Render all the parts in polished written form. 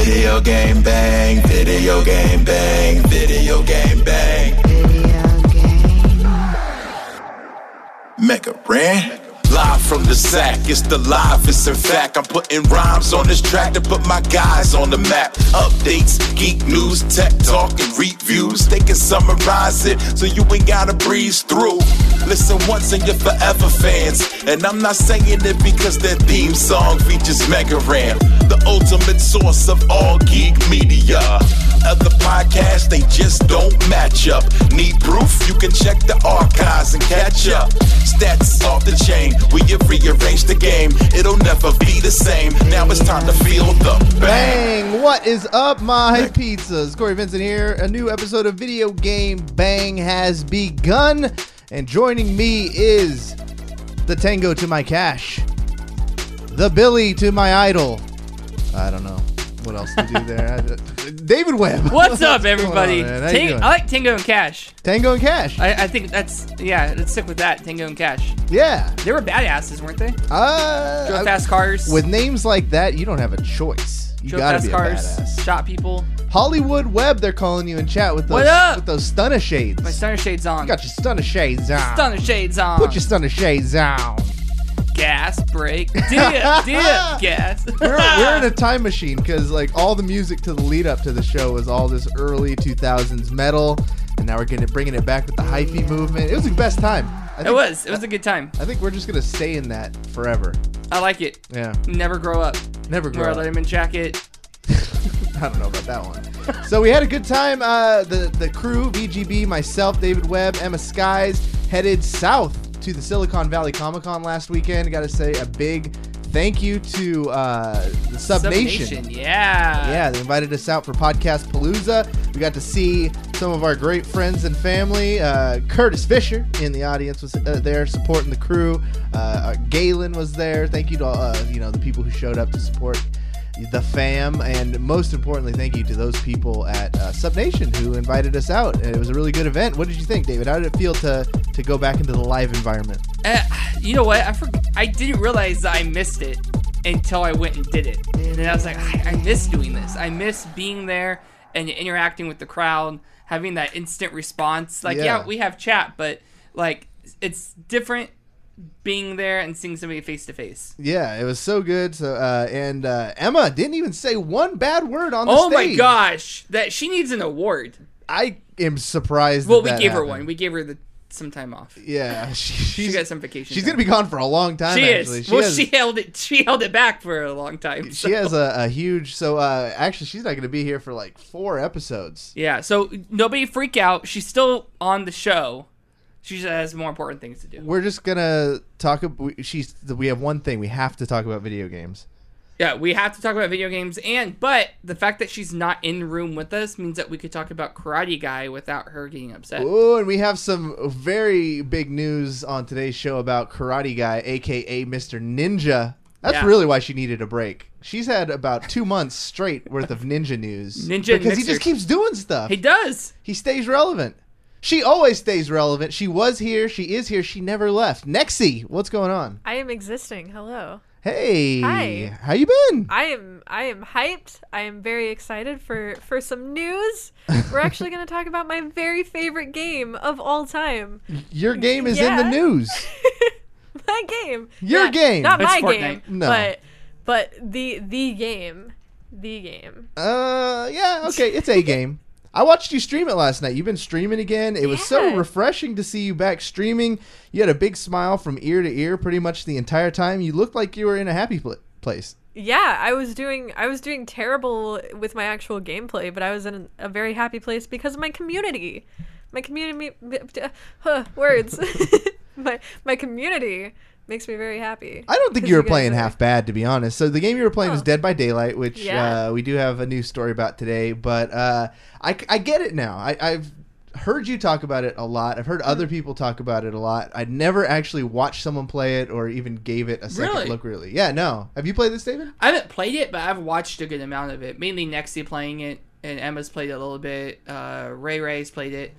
Video game bang, video game bang, video game bang. Video game. Mega Ran. Live from the sack, it's the livest. In fact, I'm putting rhymes on this track to put my guys on the map. Updates, geek news, tech talk, and reviews. They can summarize it so you ain't gotta breeze through. Listen once and you're forever fans. And I'm not saying it because their theme song features Mega Ran, the ultimate source of all geek media. Other podcasts, they just don't match up. Need proof? You can check the archives and catch up. Stats off the chain, we have rearranged the game. It'll never be the same. Now it's time to feel the bang. What is up, my pizzas? Corey Vincent here. A new episode of Video Game Bang has begun. And joining me is the Tango to my Cash, the Billy to my Idol. I don't know what else to do there. David Webb. What's up, everybody? I like Tango and Cash. Tango and Cash. I think let's stick with that. Tango and Cash. Yeah. They were badasses, weren't they? Drove fast cars. With names like that, you don't have a choice. You Drove gotta fast be cars, a badass. shot people. Hollywood Webb, they're calling you in chat with those, What up? with those stunner shades. My stunner shades on. You got your stunner shades on. Stunner shades on. Put your stunner shades on. Gas, brake, dip, gas. We're in a time machine because like all the music to the lead up to the show was all this early 2000s metal, and now we're bringing it back with the hyphy movement. It was the best time. It was a good time. I think we're just gonna stay in that forever. I like it. Yeah. Never grow up. Never grow Wear a up. Letterman jacket. I don't know about that one. So we had a good time. The crew, VGB, myself, David Webb, Emma Skies, headed south to the Silicon Valley Comic-Con last weekend. Got to say a big thank you to the Sub Nation. Yeah. Yeah, they invited us out for Podcast Palooza. We got to see some of our great friends and family. Curtis Fisher in the audience was there supporting the crew. Galen was there. Thank you to the people who showed up to support the fam, and most importantly, thank you to those people at Sub Nation who invited us out. And it was a really good event. What did you think, David? How did it feel to go back into the live environment? You know what? I didn't realize that I missed it until I went and did it. And then I was like, I miss doing this. I miss being there and interacting with the crowd, having that instant response. Like, yeah we have chat, but like it's different being there and seeing somebody face to face. Yeah, it was so good. So and Emma didn't even say one bad word on the stage. Oh my gosh, that she needs an award. I am surprised. Well, we gave her one. We gave her some time off. Yeah, she got some vacation. She's time. gonna be gone for a long time. She actually. is. She held it back for a long time. She has a huge. So actually, she's not gonna be here for like 4 episodes. Yeah. So nobody freak out. She's still on the show. She just has more important things to do. We're just gonna talk. We have one thing. We have to talk about video games. Yeah, we have to talk about video games, but the fact that she's not in the room with us means that we could talk about Karate Guy without her getting upset. Oh, and we have some very big news on today's show about Karate Guy, aka Mr. Ninja. That's really why she needed a break. She's had about 2 months straight worth of ninja news. Because he just keeps doing stuff. He does. He stays relevant. She always stays relevant. She was here. She is here. She never left. Nexie, what's going on? I am existing. Hello. Hey. Hi. How you been? I am hyped. I am very excited for some news. We're actually going to talk about my very favorite game of all time. Your game is in the news. My game. Your game. Not It's my Fortnite. game. No. But the game. The game. Yeah, okay. It's a game. I watched you stream it last night. You've been streaming again. It was so refreshing to see you back streaming. You had a big smile from ear to ear pretty much the entire time. You looked like you were in a happy place. Yeah, I was doing terrible with my actual gameplay, but I was in a very happy place because of my community. My community words. my community makes me very happy. I don't think you were playing half bad, to be honest. So the game you were playing was Dead by Daylight, which we do have a new story about today. But I get it now. I've heard you talk about it a lot. I've heard other people talk about it a lot. I'd never actually watched someone play it or even gave it a second look, really. Yeah, no. Have you played this, David? I haven't played it, but I've watched a good amount of it. Mainly Nexie playing it, and Emma's played it a little bit. Ray's played it.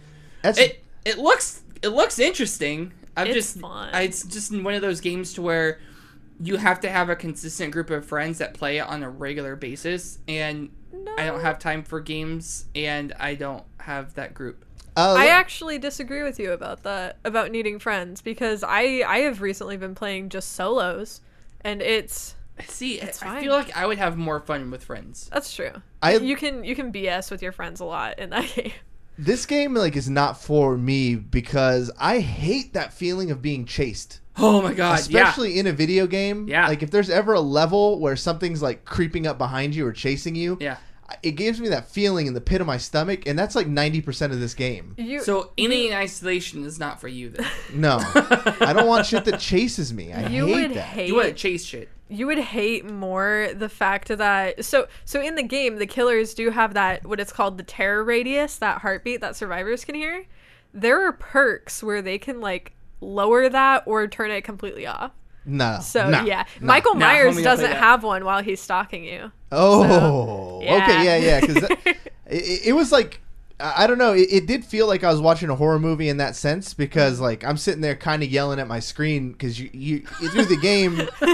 It looks interesting. Fun. It's just one of those games to where you have to have a consistent group of friends that play it on a regular basis, and I don't have time for games, and I don't have that group. I actually disagree with you about that, about needing friends, because I have recently been playing just solos, and it's I fine. feel like I would have more fun with friends. That's true. You can BS with your friends a lot in that game. This game is not for me because I hate that feeling of being chased. Oh my god, especially in a video game. Yeah. Like if there's ever a level where something's like creeping up behind you or chasing you. Yeah. It gives me that feeling in the pit of my stomach, and that's like 90% of this game. So Alien Isolation is not for you then. No. I don't want shit that chases me. I hate that. You want to chase shit. You would hate more the fact that so in the game the killers do have that, what it's called, the terror radius, that heartbeat that survivors can hear. There are perks where they can like lower that or turn it completely off. No. So no, yeah, no. Michael Myers homie, doesn't have one while he's stalking you. Oh, So, yeah. Okay, yeah, because it was like, I don't know, it did feel like I was watching a horror movie in that sense, because like I'm sitting there kind of yelling at my screen because you through the game,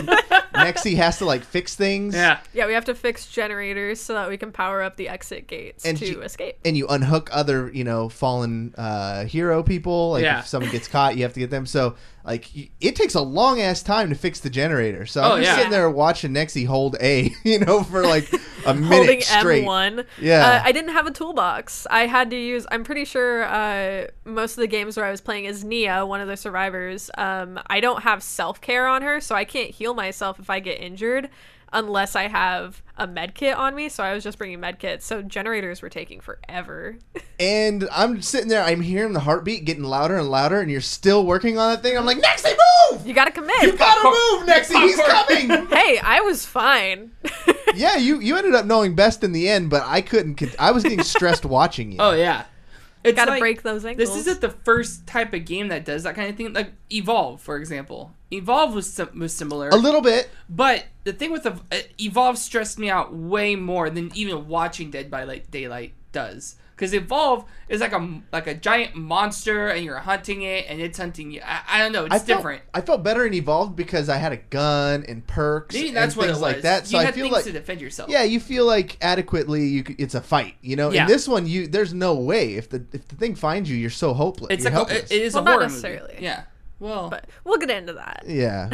Nexi has to like fix things. Yeah. Yeah, we have to fix generators so that we can power up the exit gates to escape. And you unhook other, fallen hero people. Like if someone gets caught, you have to get them. So like it takes a long ass time to fix the generator. So I'm just sitting there watching Nexi hold A, for like a minute holding straight. M1. Yeah. I didn't have a toolbox. I had to use, I'm pretty sure most of the games where I was playing as Nia, one of the survivors, I don't have self-care on her, so I can't heal myself if I get injured unless I have a med kit on me. So I was just bringing med kits. So generators were taking forever. And I'm sitting there, I'm hearing the heartbeat getting louder and louder, and you're still working on that thing. I'm like, Nexi, move! You gotta commit. You gotta move, Nexi! He's coming! Hey, I was fine. Yeah, you ended up knowing best in the end, but I couldn't. I was getting stressed watching you. Oh yeah. It's gotta break those ankles. This isn't the first type of game that does that kind of thing. Like Evolve, for example. Evolve was similar. A little bit. But the thing with Evolve stressed me out way more than even watching Dead by Daylight does. Because Evolve is like a giant monster, and you're hunting it, and it's hunting you. I don't know. It's different. I felt better in Evolved because I had a gun and perks. Maybe that's and what things it was. like that. So you I had feel things like to defend yourself. Yeah, you feel like adequately. It's a fight. Yeah. In this one, there's no way. If the thing finds you, you're so hopeless. It's you're helpless. It is Well, a not horror necessarily. movie. Yeah. Well, But we'll get into that. Yeah.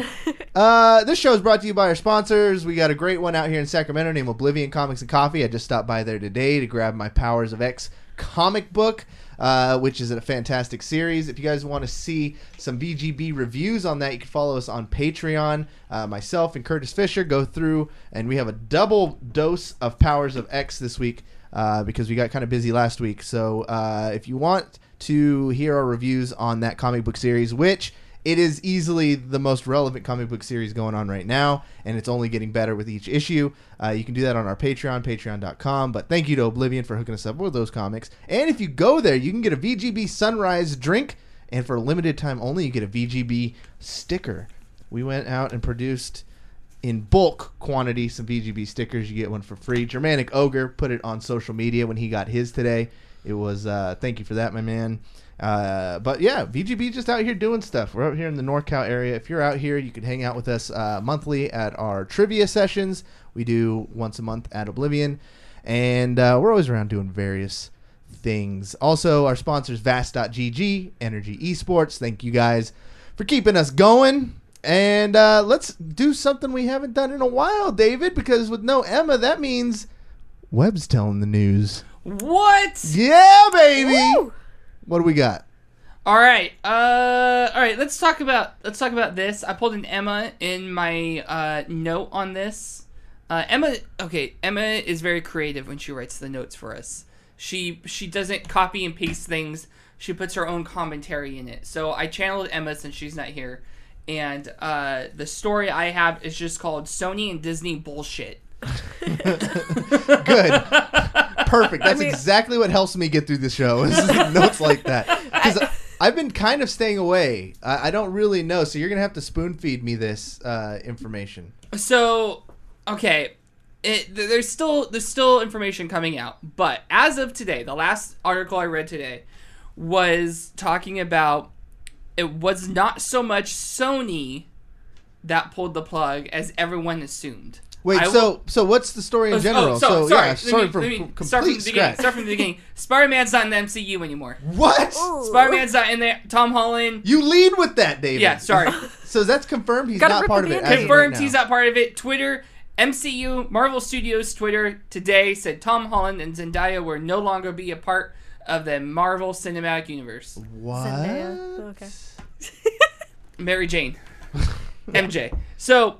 This show is brought to you by our sponsors. We got a great one out here in Sacramento named Oblivion Comics and Coffee. I just stopped by there today to grab my Powers of X comic book, which is a fantastic series. If you guys want to see some VGB reviews on that, you can follow us on Patreon. Myself and Curtis Fisher go through, and we have a double dose of Powers of X this week because we got kind of busy last week. So if you want to hear our reviews on that comic book series, which it is easily the most relevant comic book series going on right now, and it's only getting better with each issue. You can do that on our Patreon, patreon.com. But thank you to Oblivion for hooking us up with those comics. And if you go there, you can get a VGB Sunrise drink, and for a limited time only, you get a VGB sticker. We went out and produced in bulk quantity some VGB stickers. You get one for free. Germanic Ogre put it on social media when he got his today. It was thank you for that, my man. But yeah, VGB just out here doing stuff. We're out here in the NorCal area. If you're out here, you can hang out with us monthly at our trivia sessions. We do once a month at Oblivion, and we're always around doing various things. Also, our sponsors, Vast.gg, Energy Esports. Thank you guys for keeping us going. And let's do something we haven't done in a while, David, because with no Emma, that means Webb's telling the news. what? Yeah, baby. Woo! What do we got? All right. Let's talk about this. I pulled an Emma in my note on this. Emma is very creative when she writes the notes for us. She doesn't copy and paste things. She puts her own commentary in it. So I channeled Emma since she's not here, and the story I have is just called Sony and Disney Bullshit. Good. Perfect. That's exactly what helps me get through the show. Is notes like that. Because I've been kind of staying away. I don't really know. So you're going to have to spoon feed me this information. So, okay. There's still information coming out. But as of today, the last article I read today was talking about it was not so much Sony that pulled the plug as everyone assumed. Wait, so what's the story in general? Sorry. Yeah, sorry Let me start from the beginning. Start from the beginning. Spider-Man's not in the MCU anymore. What? Ooh. Spider-Man's not in there. Tom Holland. You lead with that, David. Yeah, sorry. So that's confirmed. He's Gotta not rip part the of it. Band-Aid. as of right Confirmed now. he's not part of it. Twitter, MCU, Marvel Studios Twitter today said Tom Holland and Zendaya will no longer be a part of the Marvel Cinematic Universe. What? Zendaya. Okay. Mary Jane. MJ. So,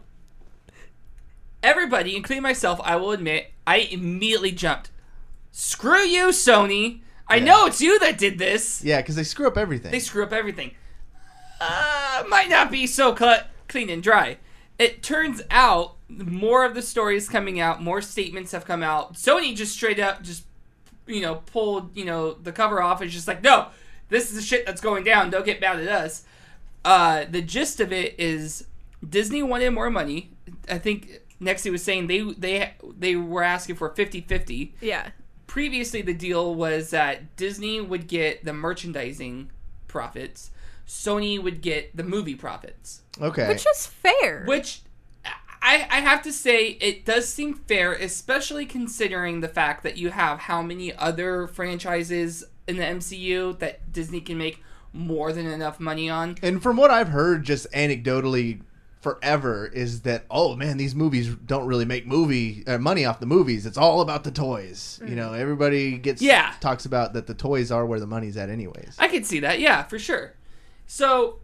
everybody, including myself, I will admit, I immediately jumped. Screw you, Sony. I know it's you that did this. Yeah, because they screw up everything. They screw up everything. Might not be so clean and dry. It turns out more of the stories coming out, more statements have come out. Sony just straight up pulled, the cover off and just like, no, this is the shit that's going down. Don't get mad at us. The gist of it is Disney wanted more money. I think Nexie was saying they were asking for 50-50. Yeah. Previously, the deal was that Disney would get the merchandising profits, Sony would get the movie profits. Okay. Which is fair. Which I have to say, it does seem fair, especially considering the fact that you have how many other franchises in the MCU that Disney can make more than enough money on. And from what I've heard, just anecdotally, forever, is that, oh man, these movies don't really make money off the movies. It's all about the toys. You know, everybody talks about that the toys are where the money's at anyways. I could see that, yeah, for sure. So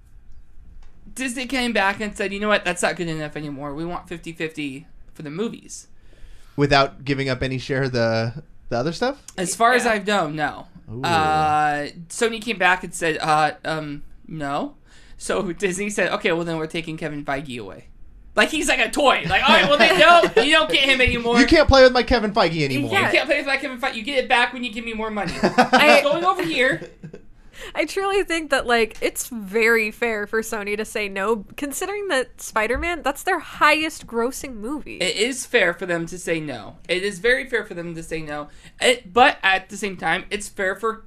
Disney came back and said, you know what, that's not good enough anymore. We want 50-50 for the movies. Without giving up any share of the other stuff? As far as I've known, no. Ooh. Sony came back and said, no. So Disney said, okay, well then we're taking Kevin Feige away. Like he's like a toy. Like, all right, well then no, you don't get him anymore. You can't play with my Kevin Feige anymore. You can't play with my Kevin Feige. You get it back when you give me more money. I'm going over here. I truly think that, like, it's very fair for Sony to say no, considering that Spider-Man, that's their highest grossing movie. It is fair for them to say no. It is very fair for them to say no. But at the same time, it's fair for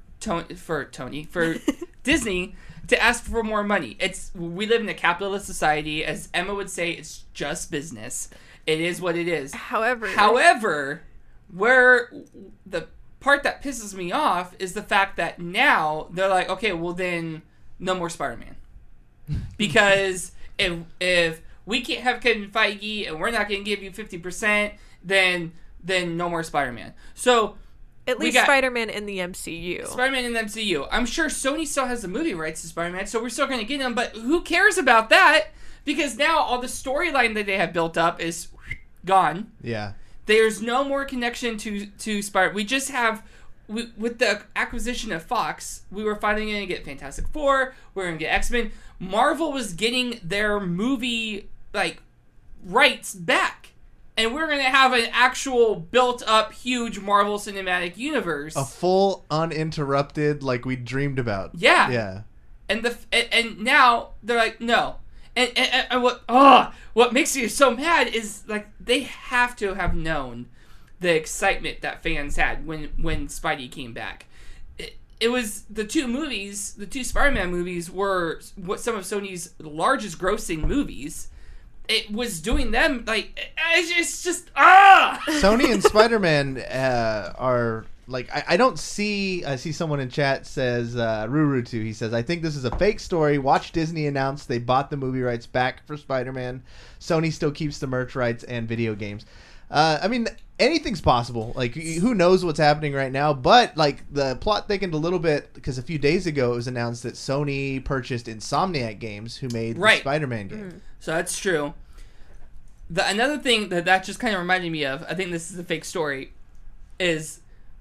Disney to ask for more money. We live in a capitalist society. As Emma would say, it's just business. It is what it is. However, where the part that pisses me off is the fact that now they're like, okay, well then no more Spider-Man. Because if we can't have Kevin Feige and we're not going to give you 50%, then no more Spider-Man. So at least Spider-Man in the MCU. Spider-Man in the MCU. I'm sure Sony still has the movie rights to Spider-Man, so we're still going to get him, but who cares about that? Because now all the storyline that they have built up is gone. Yeah. There's no more connection to Spider. We just have, with the acquisition of Fox, we were finally going to get Fantastic Four. We're going to get X-Men. Marvel was getting their movie rights back, and we're going to have an actual built-up, huge Marvel Cinematic Universe. A full, uninterrupted, like we dreamed about. Yeah. Yeah. And now they're like, no. And what makes you so mad is like they have to have known the excitement that fans had when Spidey came back. It was the two Spider-Man movies were what some of Sony's largest grossing movies. It was doing them it's just Sony and Spider-Man are like I don't see. I see someone in chat says Rurutu. He says I think this is a fake story. Watch Disney announce they bought the movie rights back for Spider-Man. Sony still keeps the merch rights and video games. I mean anything's possible. Like who knows what's happening right now? But like the plot thickened a little bit because a few days ago it was announced that Sony purchased Insomniac Games, who made the Spider-Man game. Mm-hmm. So that's true. Another thing that just kind of reminded me of, I think this is a fake story, is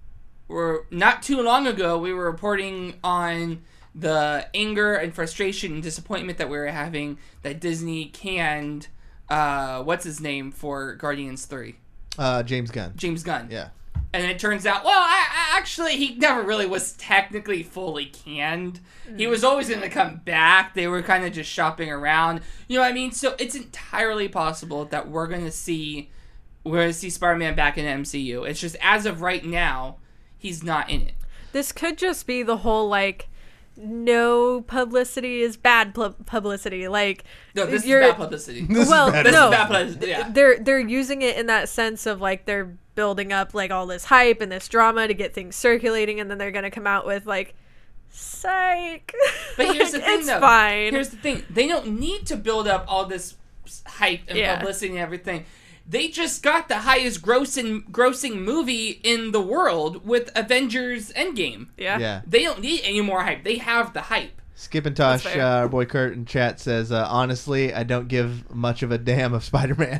not too long ago we were reporting on the anger and frustration and disappointment that we were having that Disney canned what's his name for Guardians 3? James Gunn. James Gunn. Yeah. And it turns out, well, actually, he never really was technically fully canned. He was always going to come back. They were kind of just shopping around. You know what I mean? So it's entirely possible that we're going to see Spider-Man back in the MCU. It's just as of right now, he's not in it. This could just be the whole, like, no publicity is bad publicity. Like, No, this is bad publicity. Well, bad This no, is bad publicity. Yeah. they're using it in that sense of like they're building up like all this hype and this drama to get things circulating, and then they're gonna come out with like, psych. But here's the thing, it's though. fine. Here's the thing. They don't need to build up all this hype and Yeah. publicity and everything. They just got the highest grossing movie in the world with Avengers Endgame. Yeah. Yeah. They don't need any more hype. They have the hype. Skip and Tosh, That's fair. our boy Kurt in chat says, honestly, I don't give much of a damn of Spider-Man.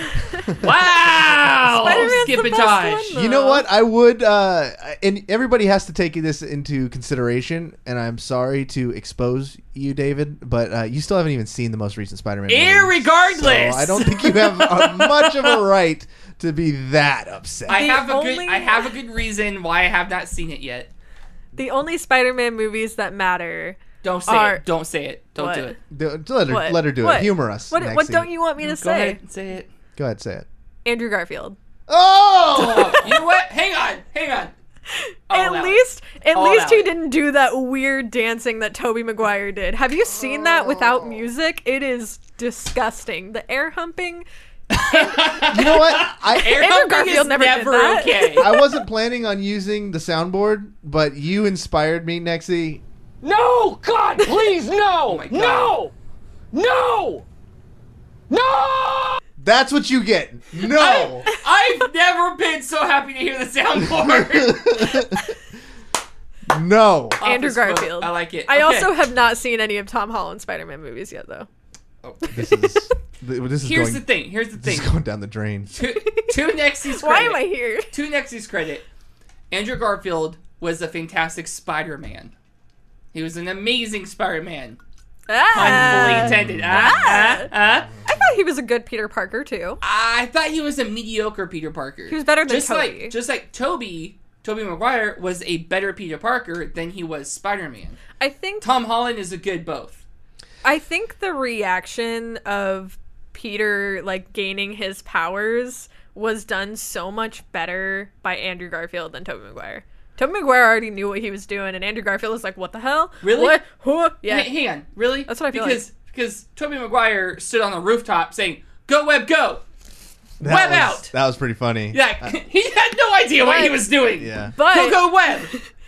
Wow! Spider-Man's Skip the and best Tosh. one, You know what? I would, and everybody has to take this into consideration, and I'm sorry to expose you, David, but you still haven't even seen the most recent Spider-Man movie. Irregardless! So I don't think you have much of a right to be that upset. I The have only- a good reason why I have not seen it yet. The only Spider-Man movies that matter. Don't say Are- it. Don't say it. Don't What? do it. What? Let her do What? it. Humor us. What Maxie. don't you want me to Go say? ahead and say it. Go ahead, say it. Andrew Garfield. Oh! You know what? Hang on. At All least out. he didn't do that weird dancing that Tobey Maguire did. Have you seen that without music? It is disgusting. The air humping. You know what? Air Andrew humping Garfield is never did never that. okay. I wasn't planning on using the soundboard, but you inspired me, Nexie. No! God, please, no! Oh my God. No! No! That's what you get. No. I've never been so happy to hear the soundboard. No. Andrew Office quote. Garfield. I like it. I Okay. also have not seen any of Tom Holland's Spider-Man movies yet, though. This is Here's going, the thing. Here's the This thing. is going down the drain. To Nexie's credit. Why am I here? To Nexie's credit, Andrew Garfield was a fantastic Spider-Man. He was an amazing Spider-Man. Pun fully intended. I thought he was a good Peter Parker too. I thought he was a mediocre Peter Parker. He was better than just Tobey. Like Tobey Maguire was a better Peter Parker than he was Spider-Man. I think Tom Holland is a good both. the reaction of Peter like gaining his powers was done so much better by Andrew Garfield than Tobey Maguire. Tobey Maguire already knew what he was doing, and Andrew Garfield was like, "What the hell? Really? What? Who? Yeah." Hang on, really? That's what I feel because Tobey Maguire stood on the rooftop saying, "Go Web, go!" That Web was, out. That was pretty funny. Yeah, he had no idea what he was doing. Yeah. But Go Web.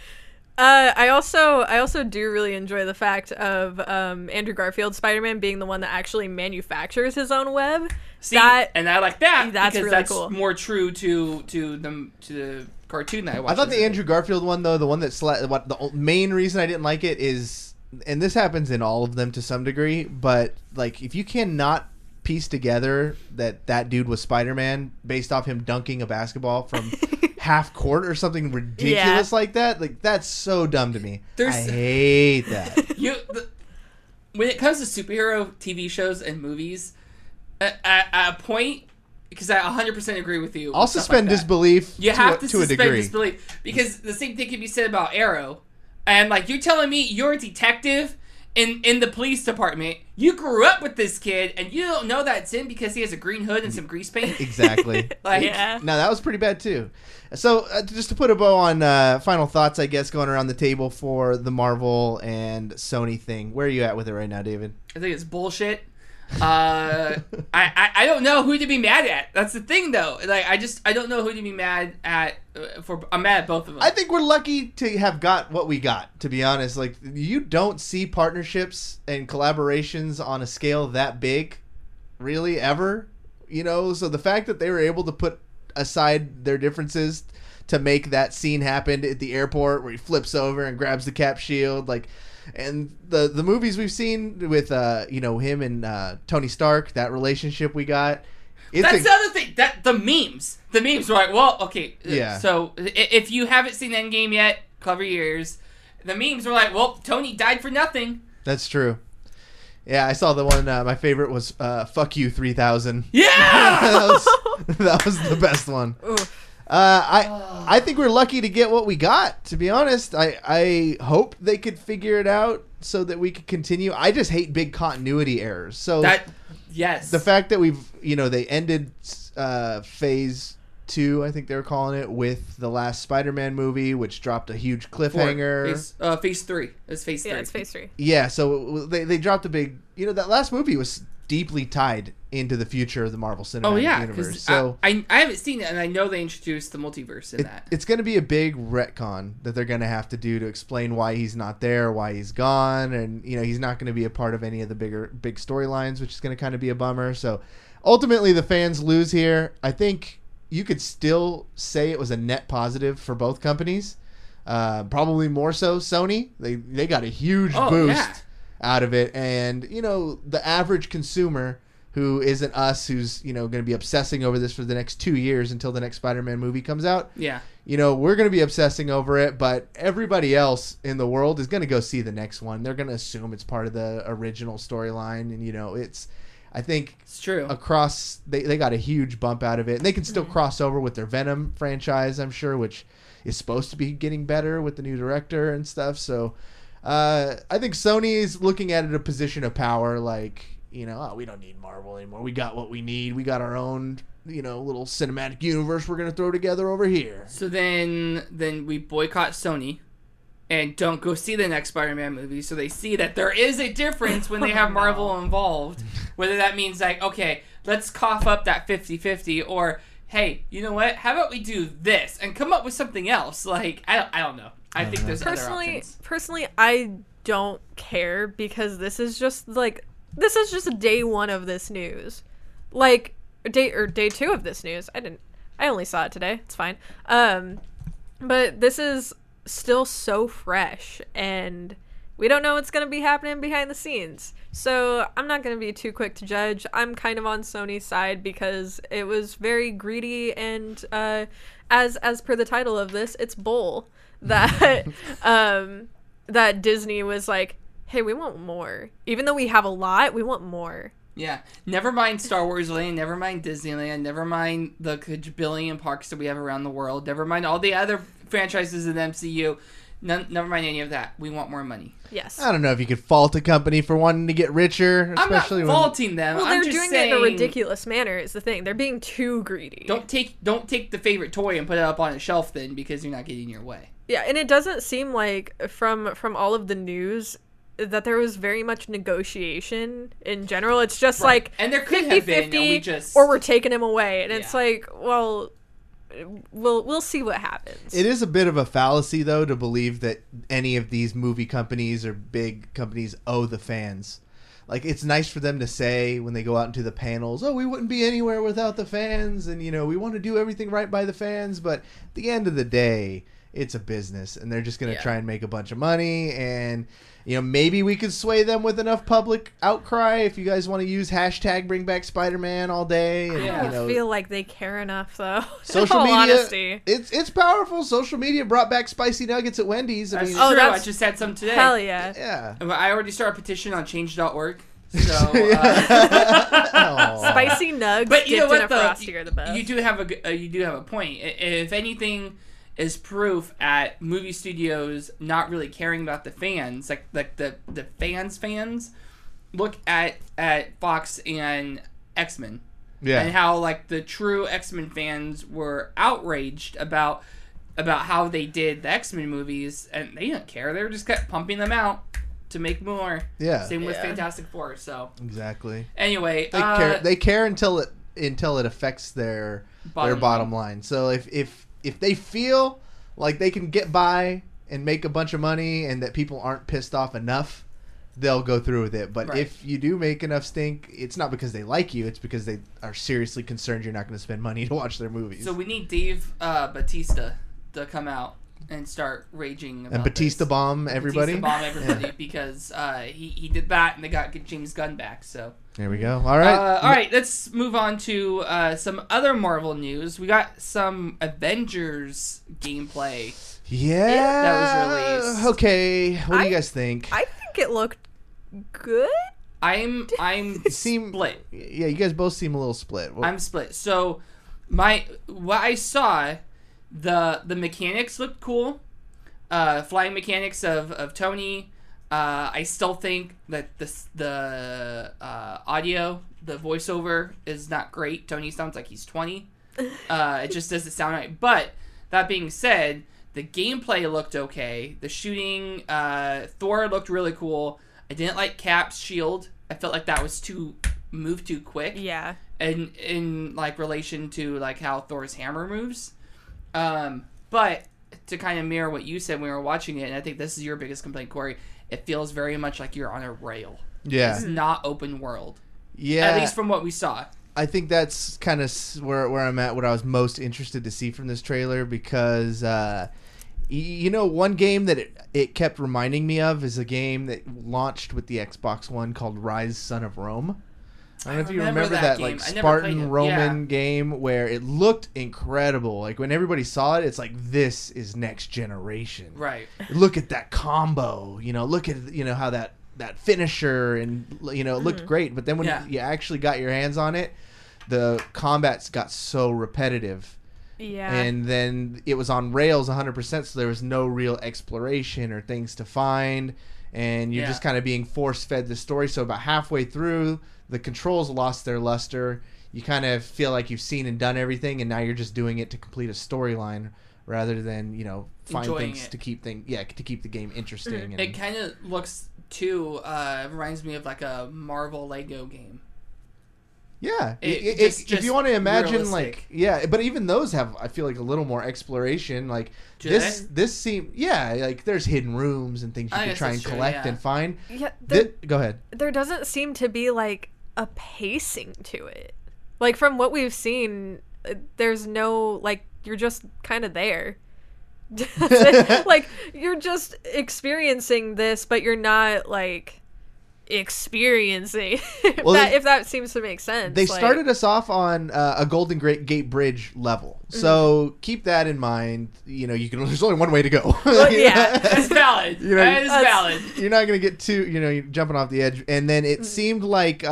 I also do really enjoy the fact of Andrew Garfield's Spider-Man being the one that actually manufactures his own web. See, and I like that that's because really that's cool. more true to the cartoon that I watched. I thought the as a Andrew Garfield one, though, the one that the main reason I didn't like it is, and this happens in all of them to some degree, but like if you cannot piece together that dude was Spider-Man based off him dunking a basketball from half court or something ridiculous like that, like that's so dumb to me. I hate that. when it comes to superhero TV shows and movies, at a point, because I 100% agree with you. I'll with stuff suspend like that. disbelief You have to to a suspend degree. disbelief because the same thing can be said about Arrow. And like you're telling me you're a detective in the police department. You grew up with this kid and you don't know that's him because he has a green hood and some grease paint. Exactly. Like, Yeah. No, that was pretty bad too. So just to put a bow on final thoughts, I guess, going around the table for the Marvel and Sony thing. Where are you at with it right now, David? I think it's bullshit. I don't know who to be mad at. That's the thing, though. Like, I don't know who to be mad at. I'm mad at both of them. I think we're lucky to have got what we got, to be honest. Like, you don't see partnerships and collaborations on a scale that big, really, ever. You know, so the fact that they were able to put aside their differences to make that scene happen at the airport where he flips over and grabs the Cap shield, like, and the movies we've seen with him and Tony Stark, that relationship we got. That's the other thing. That the memes were like, well, okay, Yeah. So if you haven't seen Endgame yet, cover your ears. The memes were like, well, Tony died for nothing. That's true. Yeah, I saw the one. My favorite was "Fuck You 3000." Yeah. that was the best one. Oof. I think we're lucky to get what we got. To be honest, I hope they could figure it out so that we could continue. I just hate big continuity errors. So Yes. the fact that we've they ended phase 2, I think they were calling it, with the last Spider-Man movie, which dropped a huge cliffhanger. Phase 3. It's Phase 3. Yeah, it's Phase 3. Yeah, so they dropped a big... that last movie was deeply tied into the future of the Marvel Cinematic Universe. So I haven't seen it, and I know they introduced the multiverse in that. It's going to be a big retcon that they're going to have to do to explain why he's not there, why he's gone, and he's not going to be a part of any of the big storylines, which is going to kind of be a bummer. So ultimately, the fans lose here. I think you could still say it was a net positive for both companies. Probably more so Sony. They got a huge boost out of it, and the average consumer who isn't us, who's going to be obsessing over this for the next 2 years until the next Spider-Man movie comes out. Yeah. We're going to be obsessing over it, but everybody else in the world is going to go see the next one. They're going to assume it's part of the original storyline, and I think it's true. Across, they got a huge bump out of it, and they can still cross over with their Venom franchise, I'm sure, which is supposed to be getting better with the new director and stuff. So I think Sony is looking at it in a position of power, like, we don't need Marvel anymore. We got what we need. We got our own, little cinematic universe we're going to throw together over here. So then we boycott Sony and don't go see the next Spider-Man movie, so they see that there is a difference when they have Marvel involved. Whether that means, like, okay, let's cough up that 50-50, or, hey, you know what? How about we do this and come up with something else? Like, I don't know. I think there's other options. Personally, I don't care, because this is just a day one of this news. Like, day 2 of this news. I only saw it today. It's fine. But this is still so fresh, and we don't know what's going to be happening behind the scenes. So I'm not going to be too quick to judge. I'm kind of on Sony's side, because it was very greedy, and as per the title of this, it's bull that that Disney was like, hey, we want more. Even though we have a lot, we want more. Yeah. Never mind Star Wars Land, never mind Disneyland, never mind the billion parks that we have around the world, never mind all the other franchises in the MCU. Never mind any of that. We want more money. Yes. I don't know if you could fault a company for wanting to get richer. Especially I'm not faulting them. Well, I'm they're just doing saying, it in a ridiculous manner is the thing. They're being too greedy. Don't take the favorite toy and put it up on a shelf then, because you're not getting your way. Yeah, and it doesn't seem like from all of the news that there was very much negotiation in general. It's just like, and there could 50-50, have been, and or we're taking him away, and it's like, well, we'll see what happens. It is a bit of a fallacy, though, to believe that any of these movie companies or big companies owe the fans. Like, it's nice for them to say when they go out into the panels, oh, we wouldn't be anywhere without the fans, and we want to do everything right by the fans. But at the end of the day, it's a business, and they're just going to try and make a bunch of money. And maybe we could sway them with enough public outcry if you guys want to use hashtag bring back Spider-Man all day. And, I don't feel like they care enough, though. Social in all media, honesty. it's powerful. Social media brought back spicy nuggets at Wendy's. That's true. that's- I just had some today. Hell yeah. Yeah. I already started a petition on change.org. So, Spicy nugs but you know dipped in what? a Frosty are the best. You do have a point. If anything is proof at movie studios not really caring about the fans, like the fans, look at Fox and X-Men. Yeah. And how, like, the true X-Men fans were outraged about how they did the X-Men movies, and they didn't care. They were just kept pumping them out to make more. Yeah. Same with Fantastic Four. So exactly. anyway, They care until it affects their bottom line. So if they feel like they can get by and make a bunch of money and that people aren't pissed off enough, they'll go through with it. But if you do make enough stink, it's not because they like you. It's because they are seriously concerned you're not going to spend money to watch their movies. So we need Dave Bautista to come out and start raging about and Batista this. bomb everybody. Batista bomb everybody because he did that and they got James Gunn back. So there we go. All right. All right. Let's move on to some other Marvel news. We got some Avengers gameplay. Yeah. That was released. Okay. What do you guys think? I think it looked good. I'm split. Yeah, you guys both seem a little split. I'm split. So what I saw, the mechanics looked cool. Flying mechanics of Tony. I still think that the audio, the voiceover is not great. Tony sounds like he's 20. It just doesn't sound right. But that being said, the gameplay looked okay. The shooting, Thor looked really cool. I didn't like Cap's shield. I felt like that was moved too quick. Yeah. And in like relation to like how Thor's hammer moves. But to kind of mirror what you said when we were watching it, and I think this is your biggest complaint, Corey, it feels very much like you're on a rail. Yeah. It's not open world. Yeah. At least from what we saw. I think that's kind of where I'm at, what I was most interested to see from this trailer, because, one game that it kept reminding me of is a game that launched with the Xbox One called Rise, Son of Rome. I don't know if you remember that game. like Spartan Roman game where it looked incredible. Like when everybody saw it, it's like, this is next generation. Right. Look at that combo. Look at how that finisher, and it looked great. But then when you actually got your hands on it, the combats got so repetitive. Yeah. And then it was on rails 100%, so there was no real exploration or things to find, and you're just kind of being force-fed the story. So about halfway through, the controls lost their luster. You kind of feel like you've seen and done everything, and now you're just doing it to complete a storyline rather than, find enjoying things it. to keep the game interesting. And It kind of looks too reminds me of like a Marvel Lego game. Yeah, Just if you want to imagine, realistic. but even those have, I feel like, a little more exploration. Like Do this seem, like there's hidden rooms and things you I can guess try that's and true, collect yeah. and find. Yeah. Go ahead. There doesn't seem to be like a pacing to it. Like from what we've seen, there's no like, you're just kind of there. Like you're just experiencing this, but you're not like experiencing. If that seems to make sense. They like, started us off on a Golden Gate Bridge level, so keep that in mind. There's only one way to go. Well, yeah. That's valid. That is valid. You're not going to get too, you're jumping off the edge. And then it seemed like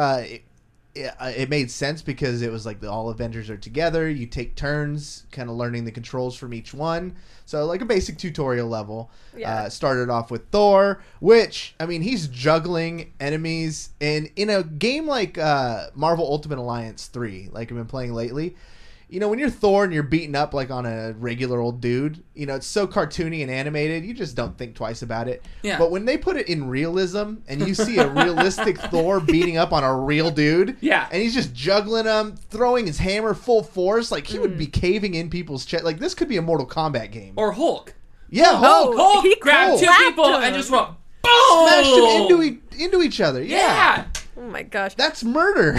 it made sense because it was like all Avengers are together. You take turns kind of learning the controls from each one. So like a basic tutorial level. Yeah. Started off with Thor, which, I mean, he's juggling enemies. And in a game like Marvel Ultimate Alliance 3, like I've been playing lately, when you're Thor and you're beating up like on a regular old dude, it's so cartoony and animated, you just don't think twice about it. Yeah. But when they put it in realism and you see a realistic Thor beating up on a real dude, and he's just juggling them, throwing his hammer full force, like he would be caving in people's chest. Like this could be a Mortal Kombat game. Or Hulk. Yeah, Hulk. Hulk he grabbed two clapped people him. and just went boom! Smashed them into each other. Yeah. Oh my gosh. That's murder.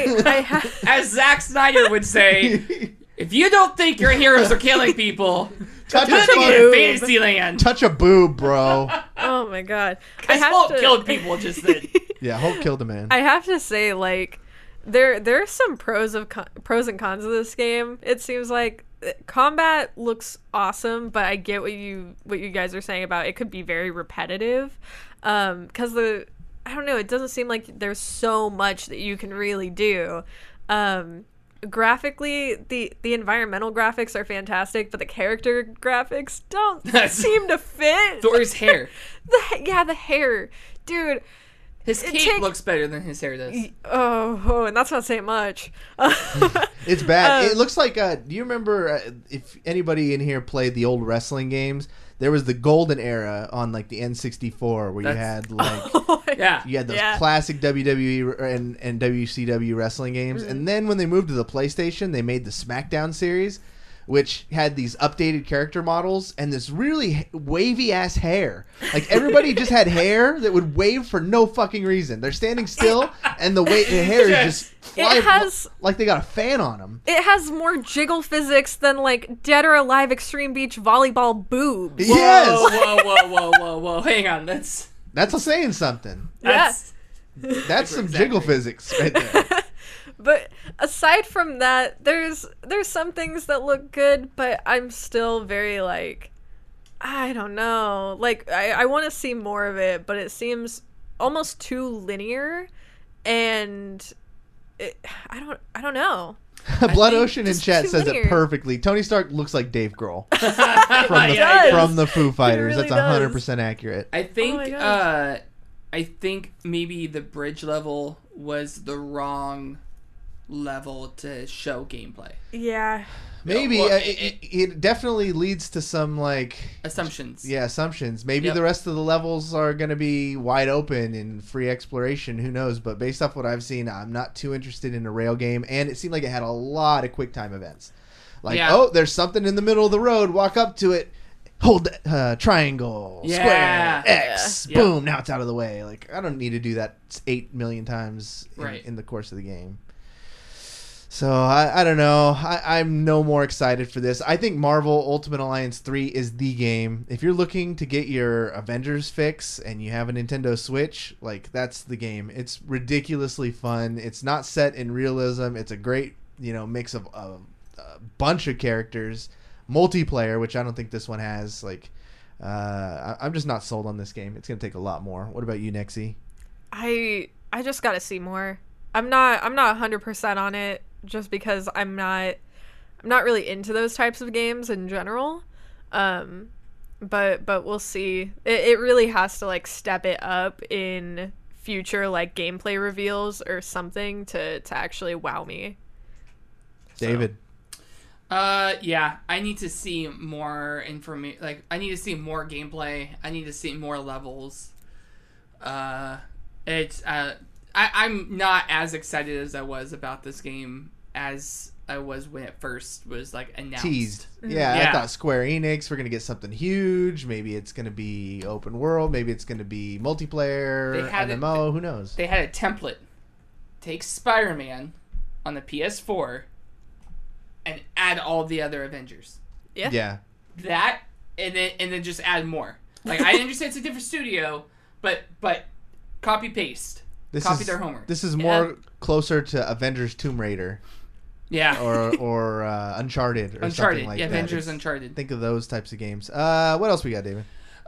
As Zack Snyder would say, if you don't think your heroes are killing people, Touch you're a living in boob. Fantasyland. Touch a boob, bro. Oh my god. Because Hulk killed people just then. Yeah, Hulk killed a man. I have to say, like, there's some pros and cons of this game. It seems like combat looks awesome, but I get what you guys are saying about it could be very repetitive. Because I don't know, it doesn't seem like there's so much that you can really do. Graphically, the environmental graphics are fantastic, but the character graphics don't seem to fit. Thor's hair. The hair. Dude. His cape looks better than his hair does. Oh, and that's not saying much. It's bad. It looks like, do you remember, if anybody in here played the old wrestling games, there was the golden era on like the N64 where you had like you had those classic WWE and WCW wrestling games, and then when they moved to the PlayStation, they made the SmackDown series, which had these updated character models and this really wavy ass hair. Like everybody just had hair that would wave for no fucking reason. They're standing still and the hair is just flying like they got a fan on them. It has more jiggle physics than like Dead or Alive Extreme Beach volleyball boobs. Yes. Whoa. Hang on. That's saying something. That's some jiggle physics right there. But aside from that, there's some things that look good, but I'm still very like, I don't know. Like I want to see more of it, but it seems almost too linear, and I don't know. Blood Ocean in just chat too says linear. it perfectly. Tony Stark looks like Dave Grohl does. from the Foo Fighters. really That's 100% accurate. I think my gosh. I think maybe the bridge level was the wrong level to show gameplay. Yeah. Maybe Well, it definitely leads to some like Assumptions. assumptions. Maybe Yep. the rest of the levels are going to be wide open and free exploration. Who knows? But based off what I've seen, I'm not too interested in a rail game. And it seemed like it had a lot of quick time events. Like, Yeah. oh, there's something in the middle of the road. Walk up to it. Hold triangle, Yeah. square, X, Yeah. boom. Now it's out of the way. Like, I don't need to do that 8 million times Right. in the course of the game. So I don't know. I'm no more excited for this. I think Marvel Ultimate Alliance 3 is the game. If you're looking to get your Avengers fix and you have a Nintendo Switch, like that's the game. It's ridiculously fun. It's not set in realism. It's a great, mix of a bunch of characters, multiplayer, which I don't think this one has. Like, I'm just not sold on this game. It's gonna take a lot more. What about you, Nexie? I just got to see more. I'm not 100% on it just because I'm not really into those types of games in general. But we'll see. It really has to like step it up in future like gameplay reveals or something to actually wow me. David. Yeah, I need to see more information. Like, I need to see more gameplay. I need to see more levels. I'm not as excited as I was about this game as I was when it first was like announced. Teased. Yeah, Yeah. I thought Square Enix were going to get something huge. Maybe it's going to be open world. Maybe it's going to be multiplayer, They had MMO. Who knows? They had a template. Take Spider-Man on the PS4 and add all the other Avengers. Yeah. That and then just add more. Like, I understand it's a different studio, but copy paste. Copy their homework. This is more closer to Avengers Tomb Raider Yeah. or Uncharted or something like that. Avengers It's- Uncharted. Think of those types of games. What else we got, David?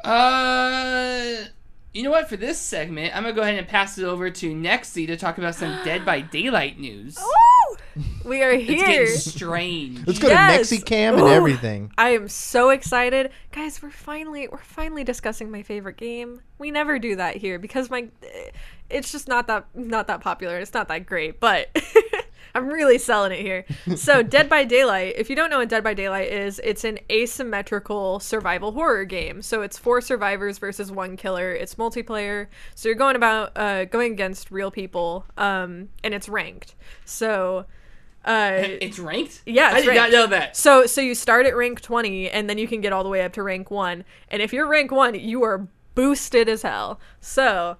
You know what? For this segment, I'm gonna go ahead and pass it over to Nexie to talk about some Dead by Daylight news. Woo! We are It's here. getting strange. Let's go Yes! to Nexie Cam and Ooh. everything. I am so excited, guys. We're finally discussing my favorite game. We never do that here because it's just not that popular. It's not that great, but I'm really selling it here. So, Dead by Daylight. If you don't know what Dead by Daylight is, it's an asymmetrical survival horror game. So it's 4 survivors versus 1 killer. It's multiplayer. So you're going against real people, and it's ranked. So. It's ranked? Yeah, it's I did not ranked. know that. So you start at rank 20, and then you can get all the way up to rank 1. And if you're rank 1, you are boosted as hell. So,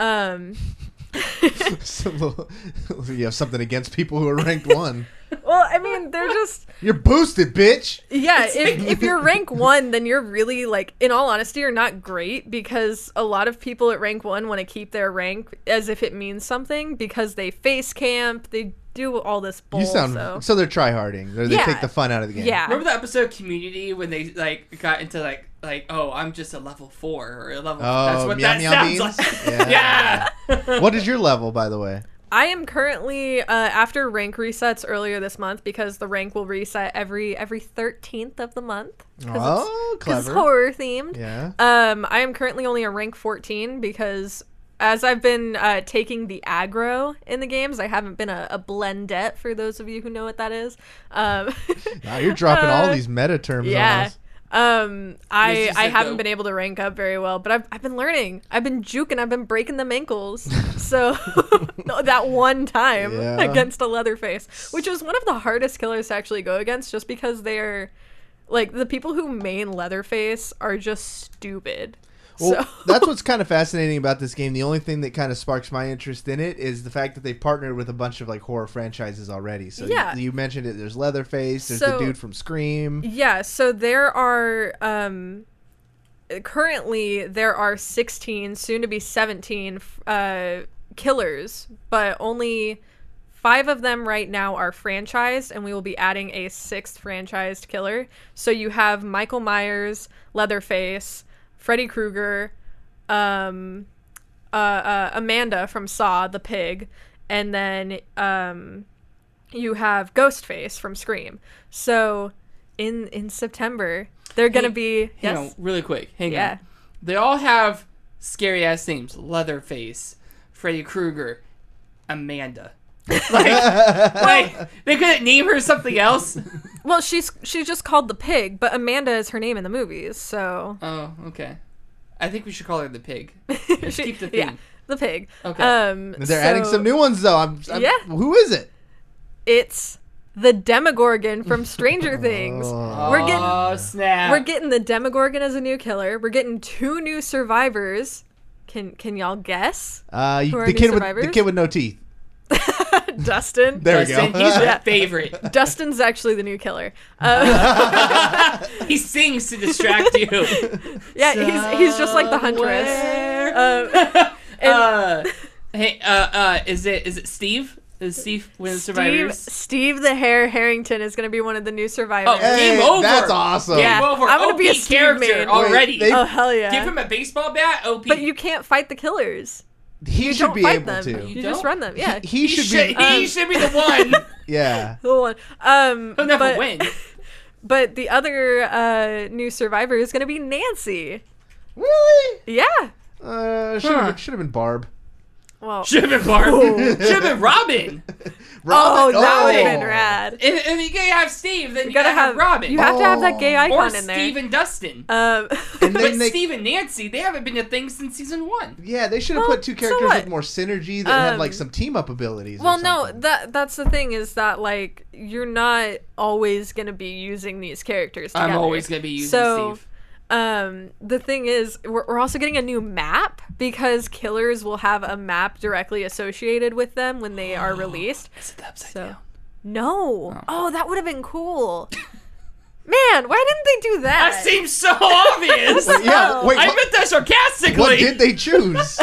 So, you have something against people who are ranked 1. well, I mean, they're just, You're boosted, bitch. yeah, if you're rank 1, then you're really, like, in all honesty, you're not great, because a lot of people at rank 1 want to keep their rank as if it means something, because they face camp, they do all this bull, You sound so they're tryharding. They Yeah. take the fun out of the game. Yeah. Remember the episode Community when they like got into like oh, I'm just a level 4 or a level. That's Oh, what meow that meow sounds beans. like. Yeah. What is your level, by the way? I am currently after rank resets earlier this month, because the rank will reset every 13th of the month. Oh, Because it's clever. horror themed. Yeah. I am currently only a rank 14 because as I've been taking the aggro in the games, I haven't been a blendette, for those of you who know what that is. Now you're dropping all these meta terms on Yeah. us. I This is haven't the- been able to rank up very well, but I've been learning. I've been juking. I've been breaking them ankles. So no, that one time Yeah. against a Leatherface, which is one of the hardest killers to actually go against, just because they're like, the people who main Leatherface are just stupid. Well, So that's what's kind of fascinating about this game. The only thing that kind of sparks my interest in it is the fact that they've partnered with a bunch of like horror franchises already. So Yeah. you mentioned it. There's Leatherface. There's So- the dude from Scream. yeah, so there are currently there are 16, soon to be 17 killers, but only 5 of them right now are franchised, and we will be adding a 6th franchised killer. So you have Michael Myers, Leatherface, Freddy Krueger, Amanda from Saw, the pig, and then you have Ghostface from Scream. So in September, they're gonna be Hang on, really quick. Hang Yeah. on. They all have scary ass names: Leatherface, Freddy Krueger, Amanda. Like they couldn't name her something else. Well, she's just called the pig, but Amanda is her name in the movies, so Oh, okay. I think we should call her the pig. she, keep the yeah, theme. the pig. Okay. They're adding some new ones though. Yeah. Who is it? It's the Demogorgon from Stranger Things. Oh, snap. We're getting the Demogorgon as a new killer. We're getting 2 new survivors. Can y'all guess? Who are The new kid survivors? with no teeth. Dustin. There we Dustin, go. he's my Yeah. favorite. Dustin's actually the new killer. He sings to distract you. Yeah, he's just like the Huntress. Is it Steve? Is Steve one of the survivors? Steve the Hare Harrington is going to be one of the new survivors. Oh, Hey, game over. that's awesome. Yeah. Game over. I'm gonna be a OP Steve character main. already. Wait, Oh, hell yeah. Give him a baseball bat. OP. But you can't fight the killers. He should Don't be fight able them. to. You don't? just run them. Yeah. He should be. He should be the one. Yeah. The one. He'll never but, win. But the other new survivor is going to be Nancy. Really? Yeah. Should have been Barb. Well. Should have been Barb. Should have been Robin. Oh, Robin? that would have Oh. been rad. If you can't have Steve, then you Gotta gotta have Robin. You have to have that gay or icon in there. Steve and Dustin. And But then they, Steve and Nancy, they haven't been a thing since season 1. yeah, they should have Well, put 2 so characters what? with more synergy that had like some team up abilities. Well, or no, something. that's the thing is that like you're not always gonna be using these characters together. I'm always gonna be using Steve. The thing is, we're also getting a new map because killers will have a map directly associated with them when they are released. Is it the upside So, down? no. Oh, that would have been cool. Man, why didn't they do that? That seems so obvious. Yeah, wait, I what- meant that sarcastically. What did they choose?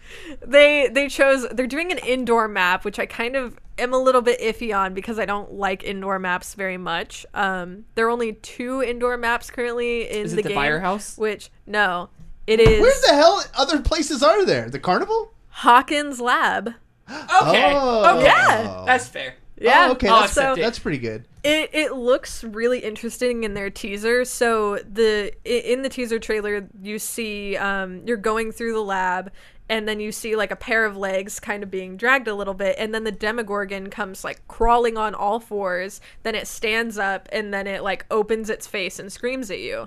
They're doing an indoor map, which I kind of am a little bit iffy on because I don't like indoor maps very much. There are only 2 indoor maps currently in Is it the the game. Firehouse? Which no, it is Where the hell other places are there? The carnival? Hawkins Lab. Okay. Oh. Okay. Yeah. That's fair. Yeah. Oh, okay, I'll that's, accept it. that's pretty good. It looks really interesting in their teaser. So in the teaser trailer, you see you're going through the lab, and then you see like a pair of legs kind of being dragged a little bit, and then the Demogorgon comes like crawling on all 4s. Then it stands up, and then it like opens its face and screams at you.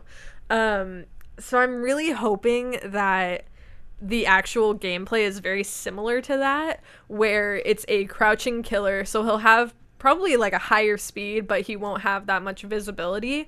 So I'm really hoping that the actual gameplay is very similar to that, where it's a crouching killer, so he'll have probably like a higher speed, but he won't have that much visibility.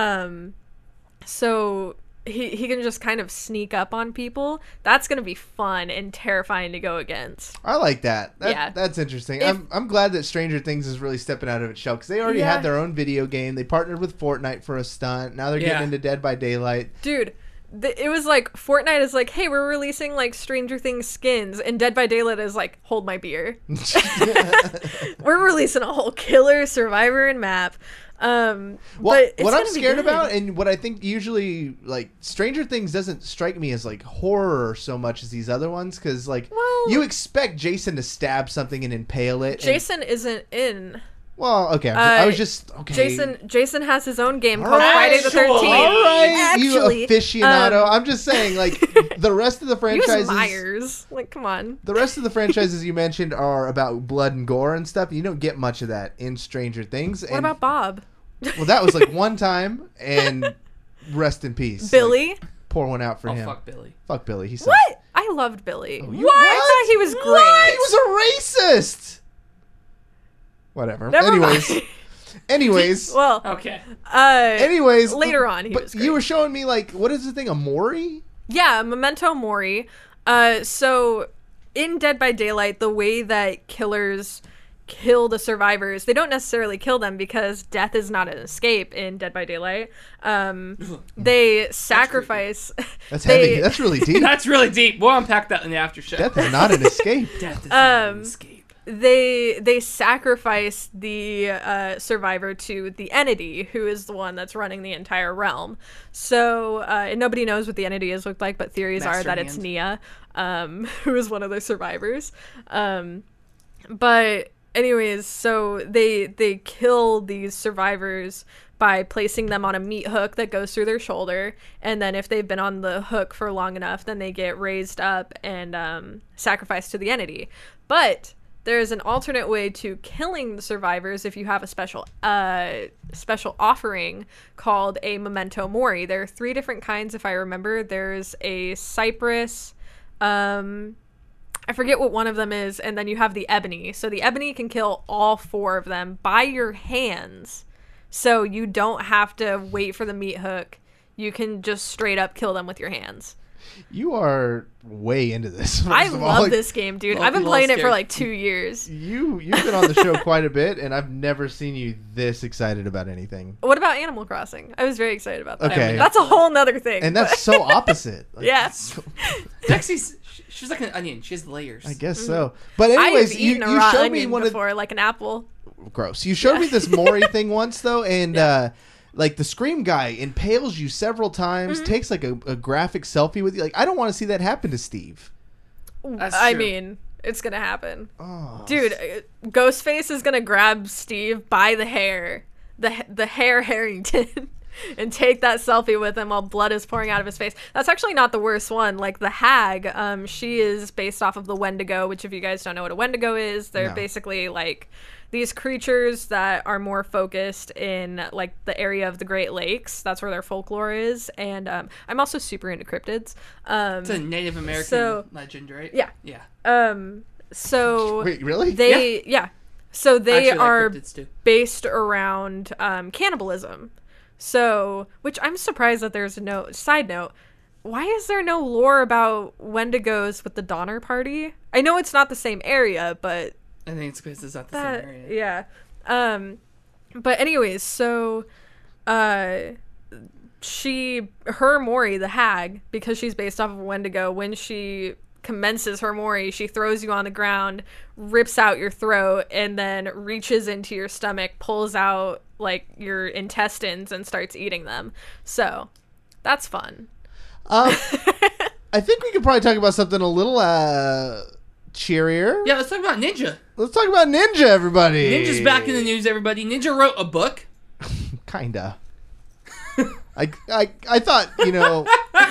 So he can just kind of sneak up on people. That's gonna be fun and terrifying to go against. I like that. Yeah. That's interesting. If- I'm glad that Stranger Things is really stepping out of its shell because they already Yeah. had their own video game. They partnered with Fortnite for a stunt. Now they're Yeah. getting into Dead by Daylight. Dude, it was like Fortnite is like, hey, we're releasing like Stranger Things skins, and Dead by Daylight is like, hold my beer. We're releasing a whole killer survivor and map. Well, But it's what I'm gonna be scared good. about, and what I think usually, like, Stranger Things doesn't strike me as, like, horror so much as these other ones, because, like, Well- you expect Jason to stab something and impale it. and- Jason isn't in. well, okay, I was just, okay. Jason has his own game All called right. Friday the 13th. All right, Actually, you aficionado. I'm just saying, like, the rest of the Use franchises... Myers. Like, come on. The rest of the franchises you mentioned are about blood and gore and stuff. You don't get much of that in Stranger Things. What and, about Bob? Well, that was like one time, and rest in peace. Billy? Like, pour one out for Oh, him. fuck Billy. Fuck Billy. He sucks. What? I loved Billy. You- I thought he was great. What? He was a racist. Whatever. Never Anyways. mind. Anyways. Well, Okay. Anyways. later on, he but was you great. were showing me, like, what is the thing? A Mori? Yeah, Memento Mori. So in Dead by Daylight, the way that killers kill the survivors, they don't necessarily kill them because death is not an escape in Dead by Daylight. They sacrifice. That's they- heavy. That's really deep. That's really deep. We'll unpack that in the after show. Death is not an escape. Death is not an escape. They sacrifice the survivor to the entity, who is the one that's running the entire realm. So and nobody knows what the entity is looked like, but theories are that it's Nia, who is one of the survivors. But anyways, so they kill these survivors by placing them on a meat hook that goes through their shoulder, and then if they've been on the hook for long enough, then they get raised up and sacrificed to the entity. But there's an alternate way to killing the survivors if you have a special offering called a Memento Mori. There are 3 different kinds, if I remember. There's a cypress, I forget what one of them is, and then you have the ebony. So the ebony can kill all 4 of them by your hands. So you don't have to wait for the meat hook. You can just straight up kill them with your hands. You are way into this. I love this game, dude. I've been playing it for like 2 years. You've been on the show quite a bit, and I've never seen you this excited about anything. What about Animal Crossing? I was very excited about that. Okay. That's a whole nother thing. And that's so opposite. Like, Yes. Dexy's she's like an onion. She has layers. I guess so. But anyways, I've you eaten a raw showed me onion one before, like an apple. gross. You showed me this Mori thing once though, and like the Scream guy impales you several times, takes like a graphic selfie with you. Like, I don't want to see that happen to Steve. That's I true. mean, it's gonna happen. Oh. Dude, Ghostface is gonna grab Steve by the hair, the hair Harrington, and take that selfie with him while blood is pouring out of his face. That's actually not the worst one. Like the Hag, she is based off of the Wendigo, which if you guys don't know what a Wendigo is, they're No. basically like these creatures that are more focused in like the area of the Great Lakes. That's where their folklore is. And I'm also super into cryptids. It's a Native American legend, right? Yeah. Yeah. So Wait, really? So they Actually, I like are cryptids too. based around cannibalism. So, which I'm surprised that there's no side note. Why is there no lore about Wendigos with the Donner Party? I know it's not the same area, but I think it's because it's not the same area. yeah. But anyways, so her Mori, the Hag, because she's based off of Wendigo, when she commences her Mori, she throws you on the ground, rips out your throat, and then reaches into your stomach, pulls out like your intestines and starts eating them. So that's fun. I think we could probably talk about something a little cheerier. Yeah, let's talk about Ninja. Let's talk about Ninja, everybody. Ninja's back in the news, everybody. Ninja wrote a book. Kinda. I thought, you know,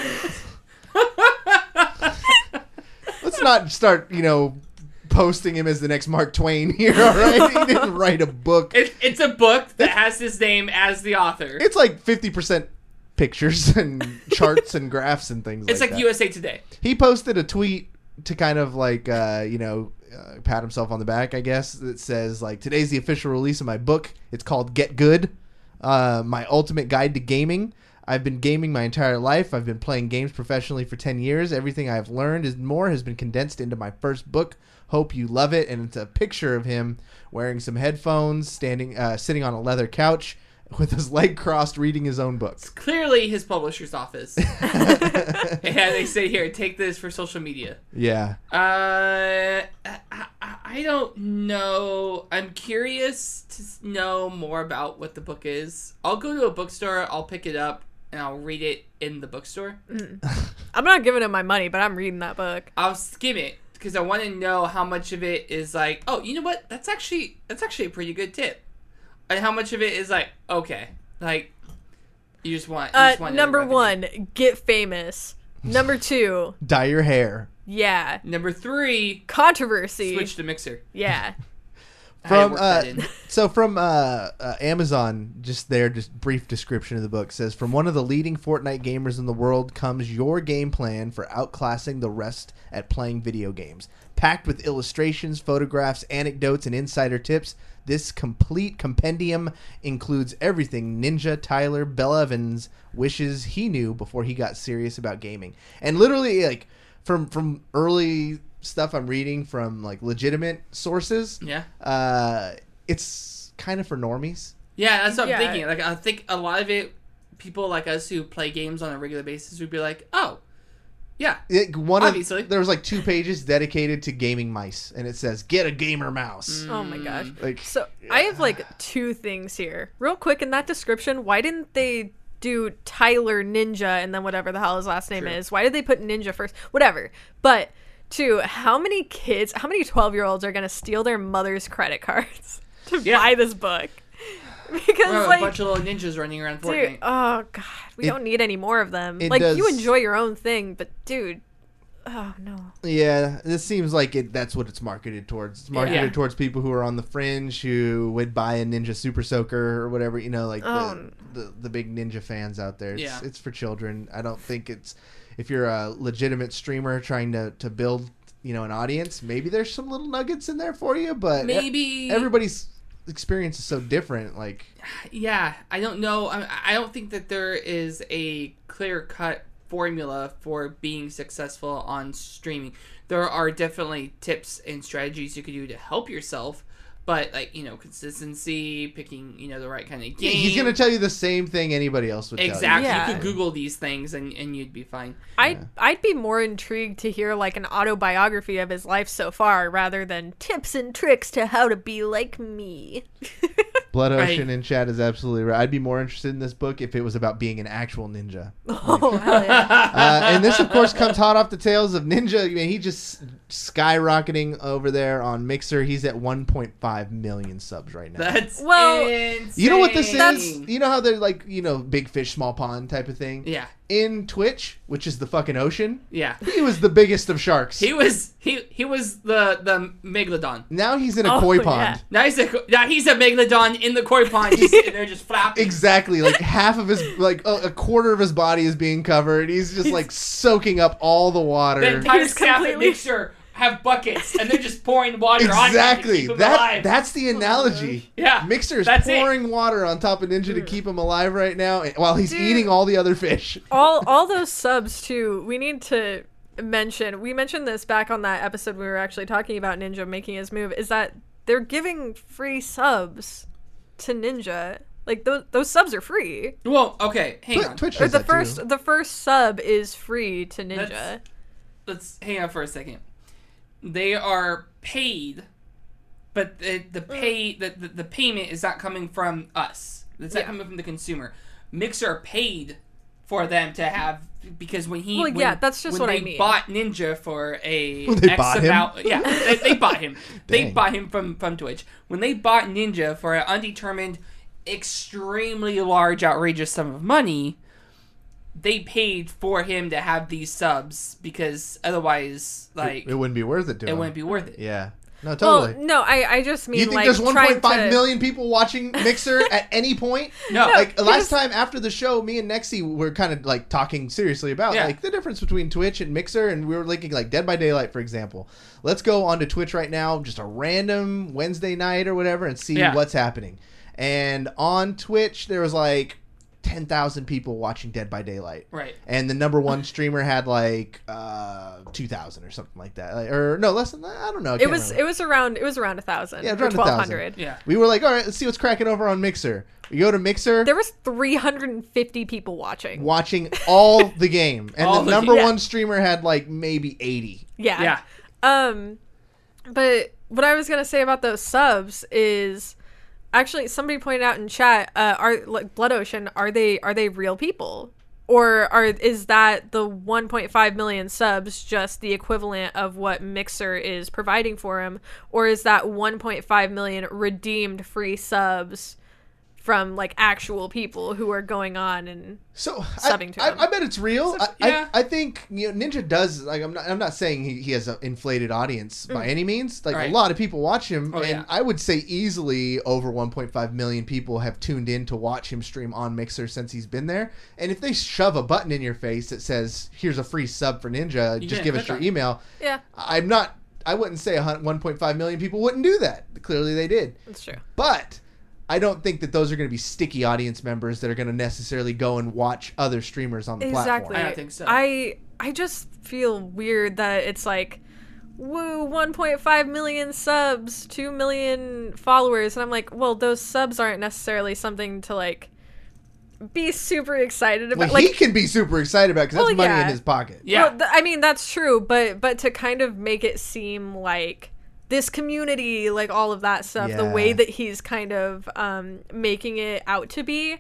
let's not start, you know, posting him as the next Mark Twain here, all right? He didn't write a book. It's a book that has his name as the author. It's like 50% pictures and charts and graphs and things It's like that. USA Today. He posted a tweet to kind of like, you know, pat himself on the back, I guess, that says, like, today's the official release of my book. It's called Get Good, My Ultimate Guide to Gaming. I've been gaming my entire life. I've been playing games professionally for 10 years. Everything I've learned and more has been condensed into my first book. Hope you love it. And it's a picture of him wearing some headphones, sitting on a leather couch with his leg crossed, reading his own book. It's clearly his publisher's office. Yeah, they say, here, take this for social media. Yeah. I don't know. I'm curious to know more about what the book is. I'll go to a bookstore, I'll pick it up, and I'll read it in the bookstore. I'm not giving him my money, but I'm reading that book. I'll skim it because I want to know how much of it is like, oh, you know what? That's actually a pretty good tip. And how much of it is like, okay, like you just want number 1, get famous. Number 2, Dye your hair. yeah, Number 3, controversy. switch to Mixer. Yeah. From I worked that in. so from Amazon, just brief description of the book says, from one of the leading Fortnite gamers in the world comes your game plan for outclassing the rest at playing video games. Packed with illustrations, photographs, anecdotes, and insider tips, this complete compendium includes everything Ninja Tyler Bellevins wishes he knew before he got serious about gaming. And literally, like, from early stuff I'm reading from like legitimate sources, it's kind of for normies. Yeah, that's what Yeah. I'm thinking. Like, I think a lot of it, people like us who play games on a regular basis would be like, oh, yeah. Obviously. There was like 2 pages dedicated to gaming mice, and it says, "Get a gamer mouse." Oh my gosh. Like, So I have like 2 things here. Real quick, in that description, why didn't they do Tyler Ninja and then whatever the hell his last name True. is? Why did they put Ninja first? Whatever. But 2, how many 12-year-olds are going to steal their mother's credit cards to buy this book? Because We're like, a bunch of little ninjas running around Fortnite. dude, oh god, we don't need any more of them. it Like, you does- enjoy your own thing, but dude, Oh no. Yeah, this seems like that's what it's marketed towards. It's marketed Yeah. towards people who are on the fringe, who would buy a Ninja Super Soaker or whatever, like the big Ninja fans out there. It's for children. I don't think it's, if you're a legitimate streamer trying to build, an audience, maybe there's some little nuggets in there for you, but Maybe everybody's experience is so different. Like, yeah, I don't know. I don't think that there is a clear-cut formula for being successful on streaming. There are definitely tips and strategies you could do to help yourself, but consistency, picking the right kind of game. he's gonna tell you the same thing anybody else would tell you. Exactly. Yeah. You could Google these things and you'd be fine. I'd be more intrigued to hear like an autobiography of his life so far rather than tips and tricks to how to be like me. Blood Ocean in chat is absolutely right. I'd be more interested in this book if it was about being an actual ninja. Oh, hell yeah. And this, of course, comes hot off the tails of Ninja. I mean, he just skyrocketing over there on Mixer. He's at 1.5 million subs right now. That's Well, insane. You know what this is? You know how they're like, big fish, small pond type of thing? Yeah. In Twitch, which is the fucking ocean, Yeah. he was the biggest of sharks. He was the megalodon. Now he's in a koi yeah. pond. Now he's a megalodon in the koi pond, just sitting there just flapping. Exactly, like half of his, like a quarter of his body is being covered. He's just like soaking up all the water. The entire He's staff at completely- Mixer have buckets, and they're just pouring water on him to Exactly. keep him alive. That's the analogy. Yeah, Mixer is that's it. pouring water on top of Ninja to keep him alive right now, while he's eating all the other fish. all those subs too. We need to mention. We mentioned this back on that episode we were actually talking about Ninja making his move. Is that they're giving free subs to Ninja? Like those subs are free. Well, okay, hang on. Twitch Or does the that first too. the first sub is free to Ninja. Let's hang on for a second. They are paid, but the payment is not coming from us. It's not coming from the consumer. Mixer paid for them to have, because that's just when what they I mean. bought Ninja for a They bought him? amount. Yeah, they bought him. They Dang. bought him from Twitch. When they bought Ninja for an undetermined, extremely large, outrageous sum of money, they paid for him to have these subs, because otherwise, like, It wouldn't be worth it to him. it wouldn't be worth it. Yeah. No, Well, totally. no, I just mean You think like there's trying 1.5 to- million people watching Mixer at any point? No. Like No, last time after the show, me and Nexi were kind of like talking seriously about Yeah. like the difference between Twitch and Mixer, and we were linking like Dead by Daylight, for example. Let's go onto Twitch right now, just a random Wednesday night or whatever, and see Yeah. what's happening. And on Twitch, there was like 10,000 people watching Dead by Daylight. Right. And the number one streamer had like 2,000 or something like that. Or no, less than that. I don't know. I It can't was remember. around 1,000. Yeah, or around 1,200. Yeah. We were like, all right, let's see what's cracking over on Mixer. We go to Mixer, There was 350 people watching. watching all the game, and All the the number game. one streamer had like maybe 80. Yeah. Yeah. But what I was gonna say about those subs is, actually, somebody pointed out in chat, are like Blood Ocean, are they real people, or is that the 1.5 million subs just the equivalent of what Mixer is providing for him, or is that 1.5 million redeemed free subs from like actual people who are going on and So Subbing to him. I bet it's real. yeah. I think Ninja does. Like, I'm not saying he has an inflated audience by any means. Like Right. a lot of people watch him, Oh, and yeah. I would say easily over 1.5 million people have tuned in to watch him stream on Mixer since he's been there. And if they shove a button in your face that says "Here's a free sub for Ninja," just can give us click your on it. email. yeah, I wouldn't say 1.5 million people wouldn't do that. Clearly, they did. that's true. But I don't think that those are going to be sticky audience members that are going to necessarily go and watch other streamers on the Exactly. platform. I don't think so. I just feel weird that it's like, woo, 1.5 million subs, 2 million followers, and I'm like, well, those subs aren't necessarily something to like be super excited about. Well, like, he can be super excited about because that's Well, money yeah. in his pocket. Yeah. well, I mean, that's true, but to kind of make it seem like this community, like all of that stuff, the Yeah. way that he's kind of making it out to be,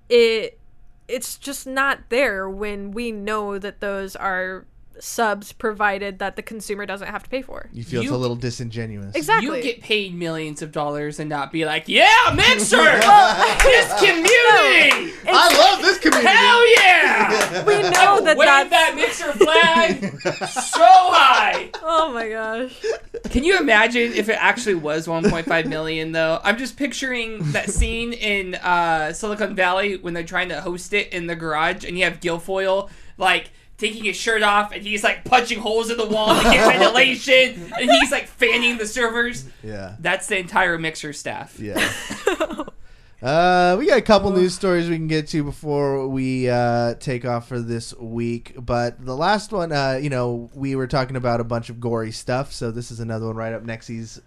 it's just not there when we know that those are subs provided that the consumer doesn't have to pay for. You feel it's You- a little disingenuous. Exactly. You get paid millions of dollars and not be like, yeah, Mixer! This community! I love this community. Hell yeah! We know that wave that's... that mixer flag so high. Oh my gosh. Can you imagine if it actually was 1.5 million though? I'm just picturing that scene in Silicon Valley when they're trying to host it in the garage, and you have Guilfoyle like taking his shirt off, and he's like punching holes in the wall to get ventilation, and he's like fanning the servers. Yeah. That's the entire mixer staff. Yeah. We got a couple news stories we can get to before we take off for this week. But the last one, we were talking about a bunch of gory stuff, so this is another one right up Nexie's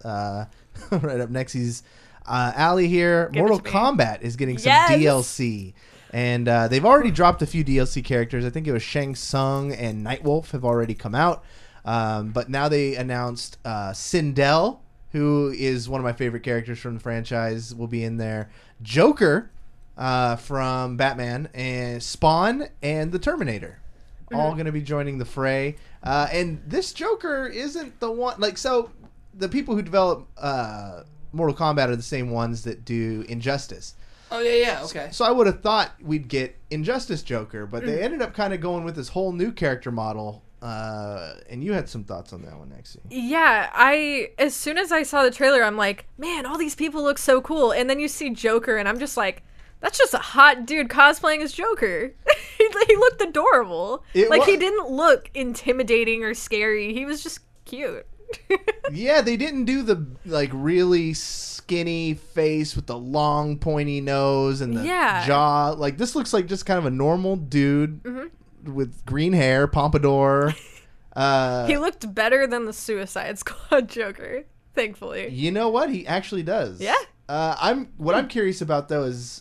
alley here. Give it Mortal to me. Kombat is getting some Yes! DLC. And they've already dropped a few DLC characters. I think it was Shang Tsung and Nightwolf have already come out. But now they announced Sindel, who is one of my favorite characters from the franchise, will be in there. Joker from Batman, and Spawn and the Terminator. All going to be joining the fray. And this Joker isn't the one... So the people who develop Mortal Kombat are the same ones that do Injustice. Oh, yeah, okay. So I would have thought we'd get Injustice Joker, but they ended up kind of going with this whole new character model. And you had some thoughts on that one, Nexie. Yeah, as soon as I saw the trailer, I'm like, man, all these people look so cool. And then you see Joker, and I'm just like, that's just a hot dude cosplaying as Joker. he looked adorable. He didn't look intimidating or scary. He was just cute. Yeah, they didn't do the really skinny face with the long pointy nose and the jaw. Like, this looks like just kind of a normal dude with green hair, pompadour. He looked better than the Suicide Squad Joker, thankfully. You know what? He actually does. Yeah. What I'm curious about though is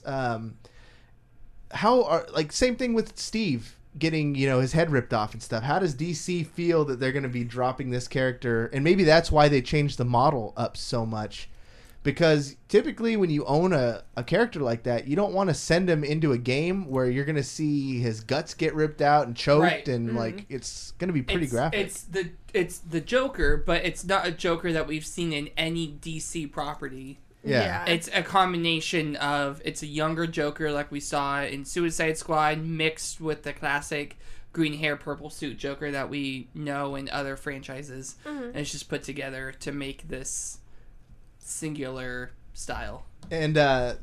same thing with Steve getting his head ripped off and stuff. How does DC feel that they're going to be dropping this character? And maybe that's why they changed the model up so much, because typically when you own a character like that, you don't want to send him into a game where you're going to see his guts get ripped out and choked, and it's going to be pretty graphic. It's the Joker, but it's not a Joker that we've seen in any DC property. Yeah. It's a combination of, it's a younger Joker like we saw in Suicide Squad mixed with the classic green hair, purple suit Joker that we know in other franchises. And it's just put together to make this singular style. And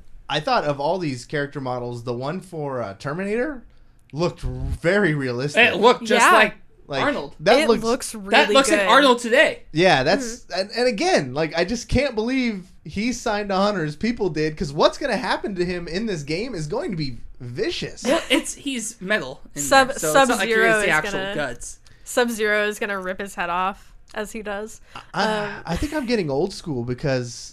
I thought of all these character models, the one for Terminator looked very realistic. It looked just like Arnold. That looks really That looks like good. Arnold today. Yeah, that's and again, I just can't believe he signed on as people did, because what's going to happen to him in this game is going to be vicious. Well, he's metal in there, so it's not like you're gonna see actual guts. Sub-Zero is gonna rip his head off as he does. I think I'm getting old school because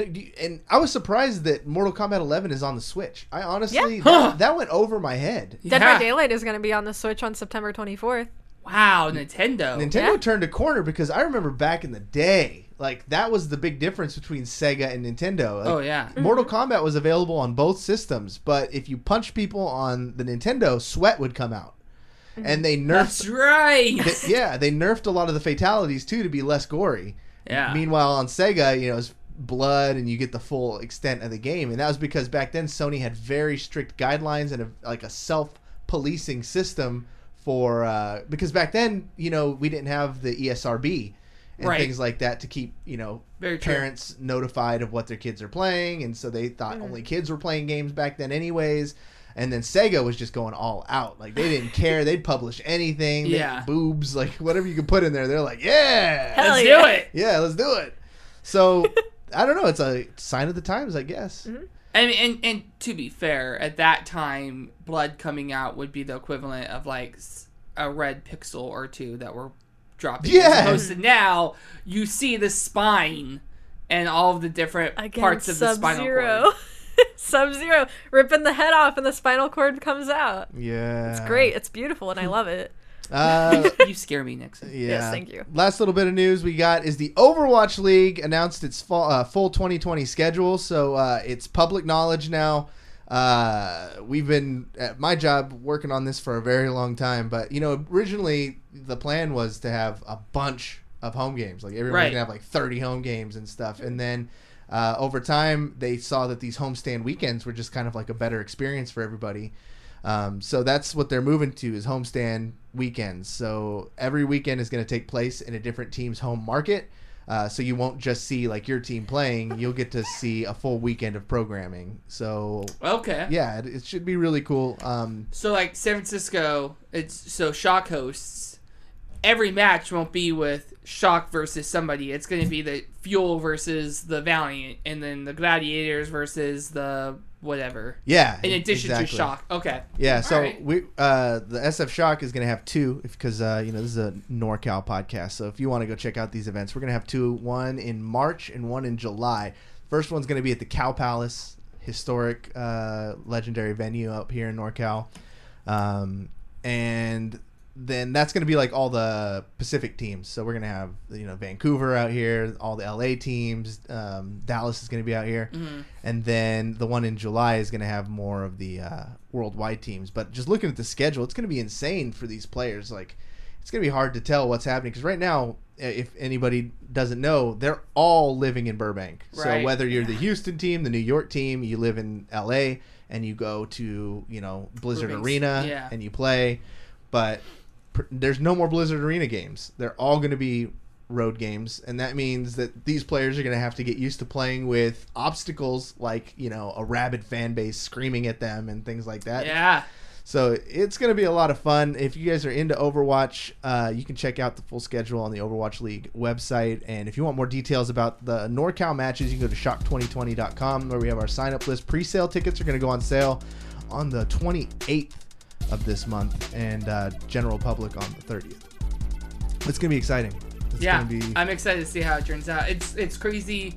and I was surprised that Mortal Kombat 11 is on the Switch. I honestly that went over my head. Dead by Daylight is gonna be on the Switch on September 24th. Wow, Nintendo. Nintendo turned a corner, because I remember back in the day, that was the big difference between Sega and Nintendo. Mortal Kombat was available on both systems, but if you punched people on the Nintendo, sweat would come out. And they nerfed. That's right. They nerfed a lot of the fatalities too to be less gory. Yeah. Meanwhile, on Sega, it's blood and you get the full extent of the game, and that was because back then Sony had very strict guidelines and a self-policing system for because back then we didn't have the ESRB and things like that to keep parents notified of what their kids are playing, and so they thought only kids were playing games back then anyways. And then Sega was just going all out. They didn't care. They'd publish anything. Boobs, whatever you could put in there. They're like, yeah. Let's do it. Yeah, let's do it. So, I don't know. It's a sign of the times, I guess. And to be fair, at that time, blood coming out would be the equivalent of a red pixel or two that were dropping. Yeah. As opposed to now, you see the spine and all of the different parts of the spinal cord. Sub-Zero ripping the head off and the spinal cord comes out. Yeah. It's great. It's beautiful and I love it. You scare me, Nixon. Yeah. Yes, thank you. Last little bit of news we got is the Overwatch League announced its full 2020 schedule, so it's public knowledge now. We've been at my job working on this for a very long time, but originally the plan was to have a bunch of home games. Everyone can have 30 home games and stuff, and then over time they saw that these homestand weekends were just kind of a better experience for everybody. So that's what they're moving to, is homestand weekends. So every weekend is going to take place in a different team's home market. So you won't just see like your team playing, you'll get to see a full weekend of programming. So Okay. yeah, it should be really cool. So like San Francisco, so Shock hosts. Every match won't be with Shock versus somebody. It's going to be the Fuel versus the Valiant, and then the Gladiators versus the whatever. Yeah. In addition to exactly. Shock. Okay. Yeah, so right. we the SF Shock is going to have two, because this is a NorCal podcast. So if you want to go check out these events, we're going to have two, one in March and one in July. First one's going to be at the Cow Palace, historic legendary venue up here in NorCal. And then that's going to be like all the Pacific teams. So we're going to have Vancouver out here, all the LA teams, Dallas is going to be out here. Mm-hmm. And then the one in July is going to have more of the worldwide teams. But just looking at the schedule, it's going to be insane for these players. Like, it's going to be hard to tell what's happening, because right now, if anybody doesn't know, they're all living in Burbank. Right. So whether you're the Houston team, the New York team, you live in LA and you go to Blizzard Burbank's, Arena yeah. and you play, but there's no more Blizzard Arena games. They're all going to be road games, and that means that these players are going to have to get used to playing with obstacles like a rabid fan base screaming at them and things like that. Yeah. So it's going to be a lot of fun. If you guys are into Overwatch, you can check out the full schedule on the Overwatch League website. And if you want more details about the NorCal matches, you can go to shock2020.com, where we have our sign-up list. Pre-sale tickets are going to go on sale on the 28th of this month, and general public on the 30th. It's going to be exciting. It's Yeah. going to be... I'm excited to see how it turns out. It's crazy.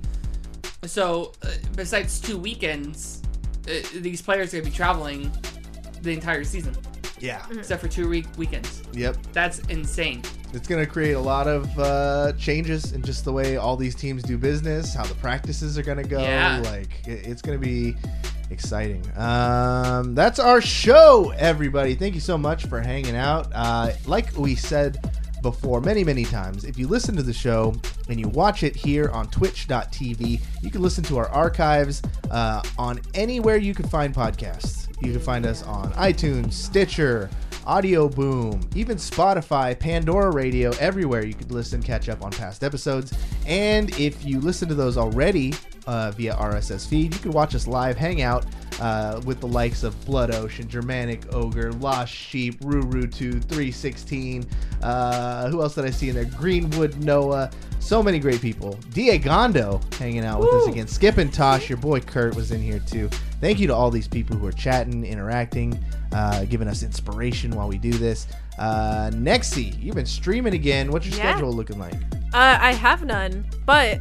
So besides 2 weekends, these players are going to be traveling the entire season, Yeah. except for 2 weekends. Yep. That's insane. It's going to create a lot of changes in just the way all these teams do business, how the practices are going to go. Yeah. Like, it's going to be exciting. That's our show, everybody. Thank you so much for hanging out. Like we said before many times, if you listen to the show and you watch it here on twitch.tv, you can listen to our archives on anywhere you can find podcasts. You can find us on iTunes, Stitcher, Audio Boom, even Spotify, Pandora Radio, everywhere you could listen, catch up on past episodes. And if you listen to those already via RSS feed, you can watch us live, hang out with the likes of Blood Ocean, Germanic Ogre, Lost Sheep, Ruru2, 316. Who else did I see in there? Greenwood Noah. So many great people. Diegondo hanging out with us again. Skip and Tosh, your boy Kurt was in here too. Thank you to all these people who are chatting, interacting, giving us inspiration while we do this. Nexi, you've been streaming again. What's your schedule looking like? I have none, but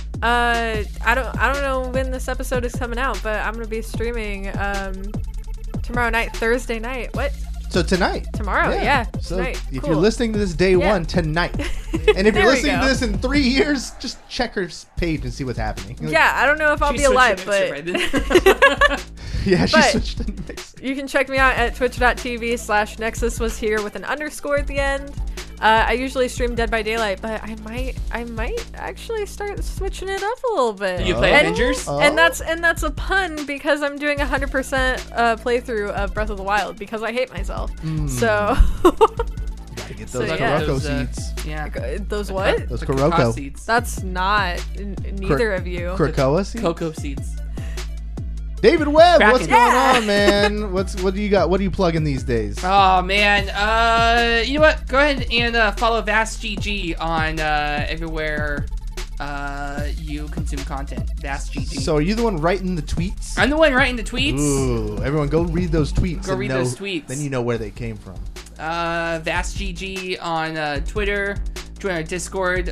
I don't know when this episode is coming out, but I'm gonna be streaming tomorrow night, Thursday night. What? So tonight. Tomorrow, yeah. So Tonight. if Cool. you're listening to this day one, tonight. And if There you're we listening to go. this in 3 years, just check her page and see what's happening. Yeah, I don't know if I'll She be alive, switched but it right Yeah, she But- switched the mix. you can check me out at twitch.tv/Nexus was here with an underscore at the end. I usually stream Dead by Daylight, but I might actually start switching it up a little bit. Do you play And- Avengers? Oh. And that's a pun, because I'm doing 100% playthrough of Breath of the Wild because I hate myself. So Gotta get those So, yeah. Kuroko Those, seeds. Yeah. those what? Those The Kuroko. cacao seeds. That's not neither of you. Krakoa seeds? Cocoa seeds. David Webb, Kraken. what's going on, man? What do you got? What are you plugging these days? Oh man, you know what? Go ahead and follow VastGG on everywhere you consume content. VastGG. So are you the one writing the tweets? I'm the one writing the tweets. Ooh, everyone go read those tweets. Go and read know- those tweets. Then you know where they came from. VastGG on Twitter. Join our Discord,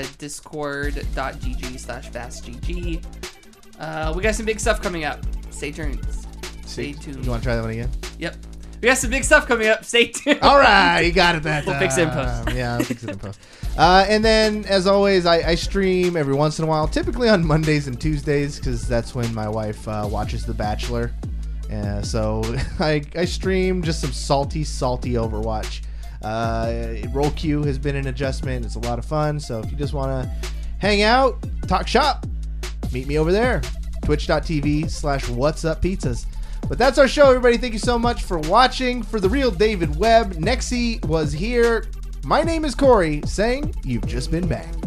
discord.gg/VastGG. We got some big stuff coming up. Stay tuned. Stay tuned. You want to try that one again? Yep. We got some big stuff coming up. Stay tuned. All right, you got it that We'll time. fix it in post. Yeah, I'll fix it in post. And then, as always, I stream every once in a while, typically on Mondays and Tuesdays, because that's when my wife watches The Bachelor. So I stream just some salty Overwatch. Roll Q has been an adjustment. It's a lot of fun. So if you just want to hang out, talk shop, meet me over there. Twitch.tv/whatsuppizzas. But that's our show, everybody. Thank you so much for watching. For the real David Webb, Nexi was here. My name is Corey, saying you've just been back.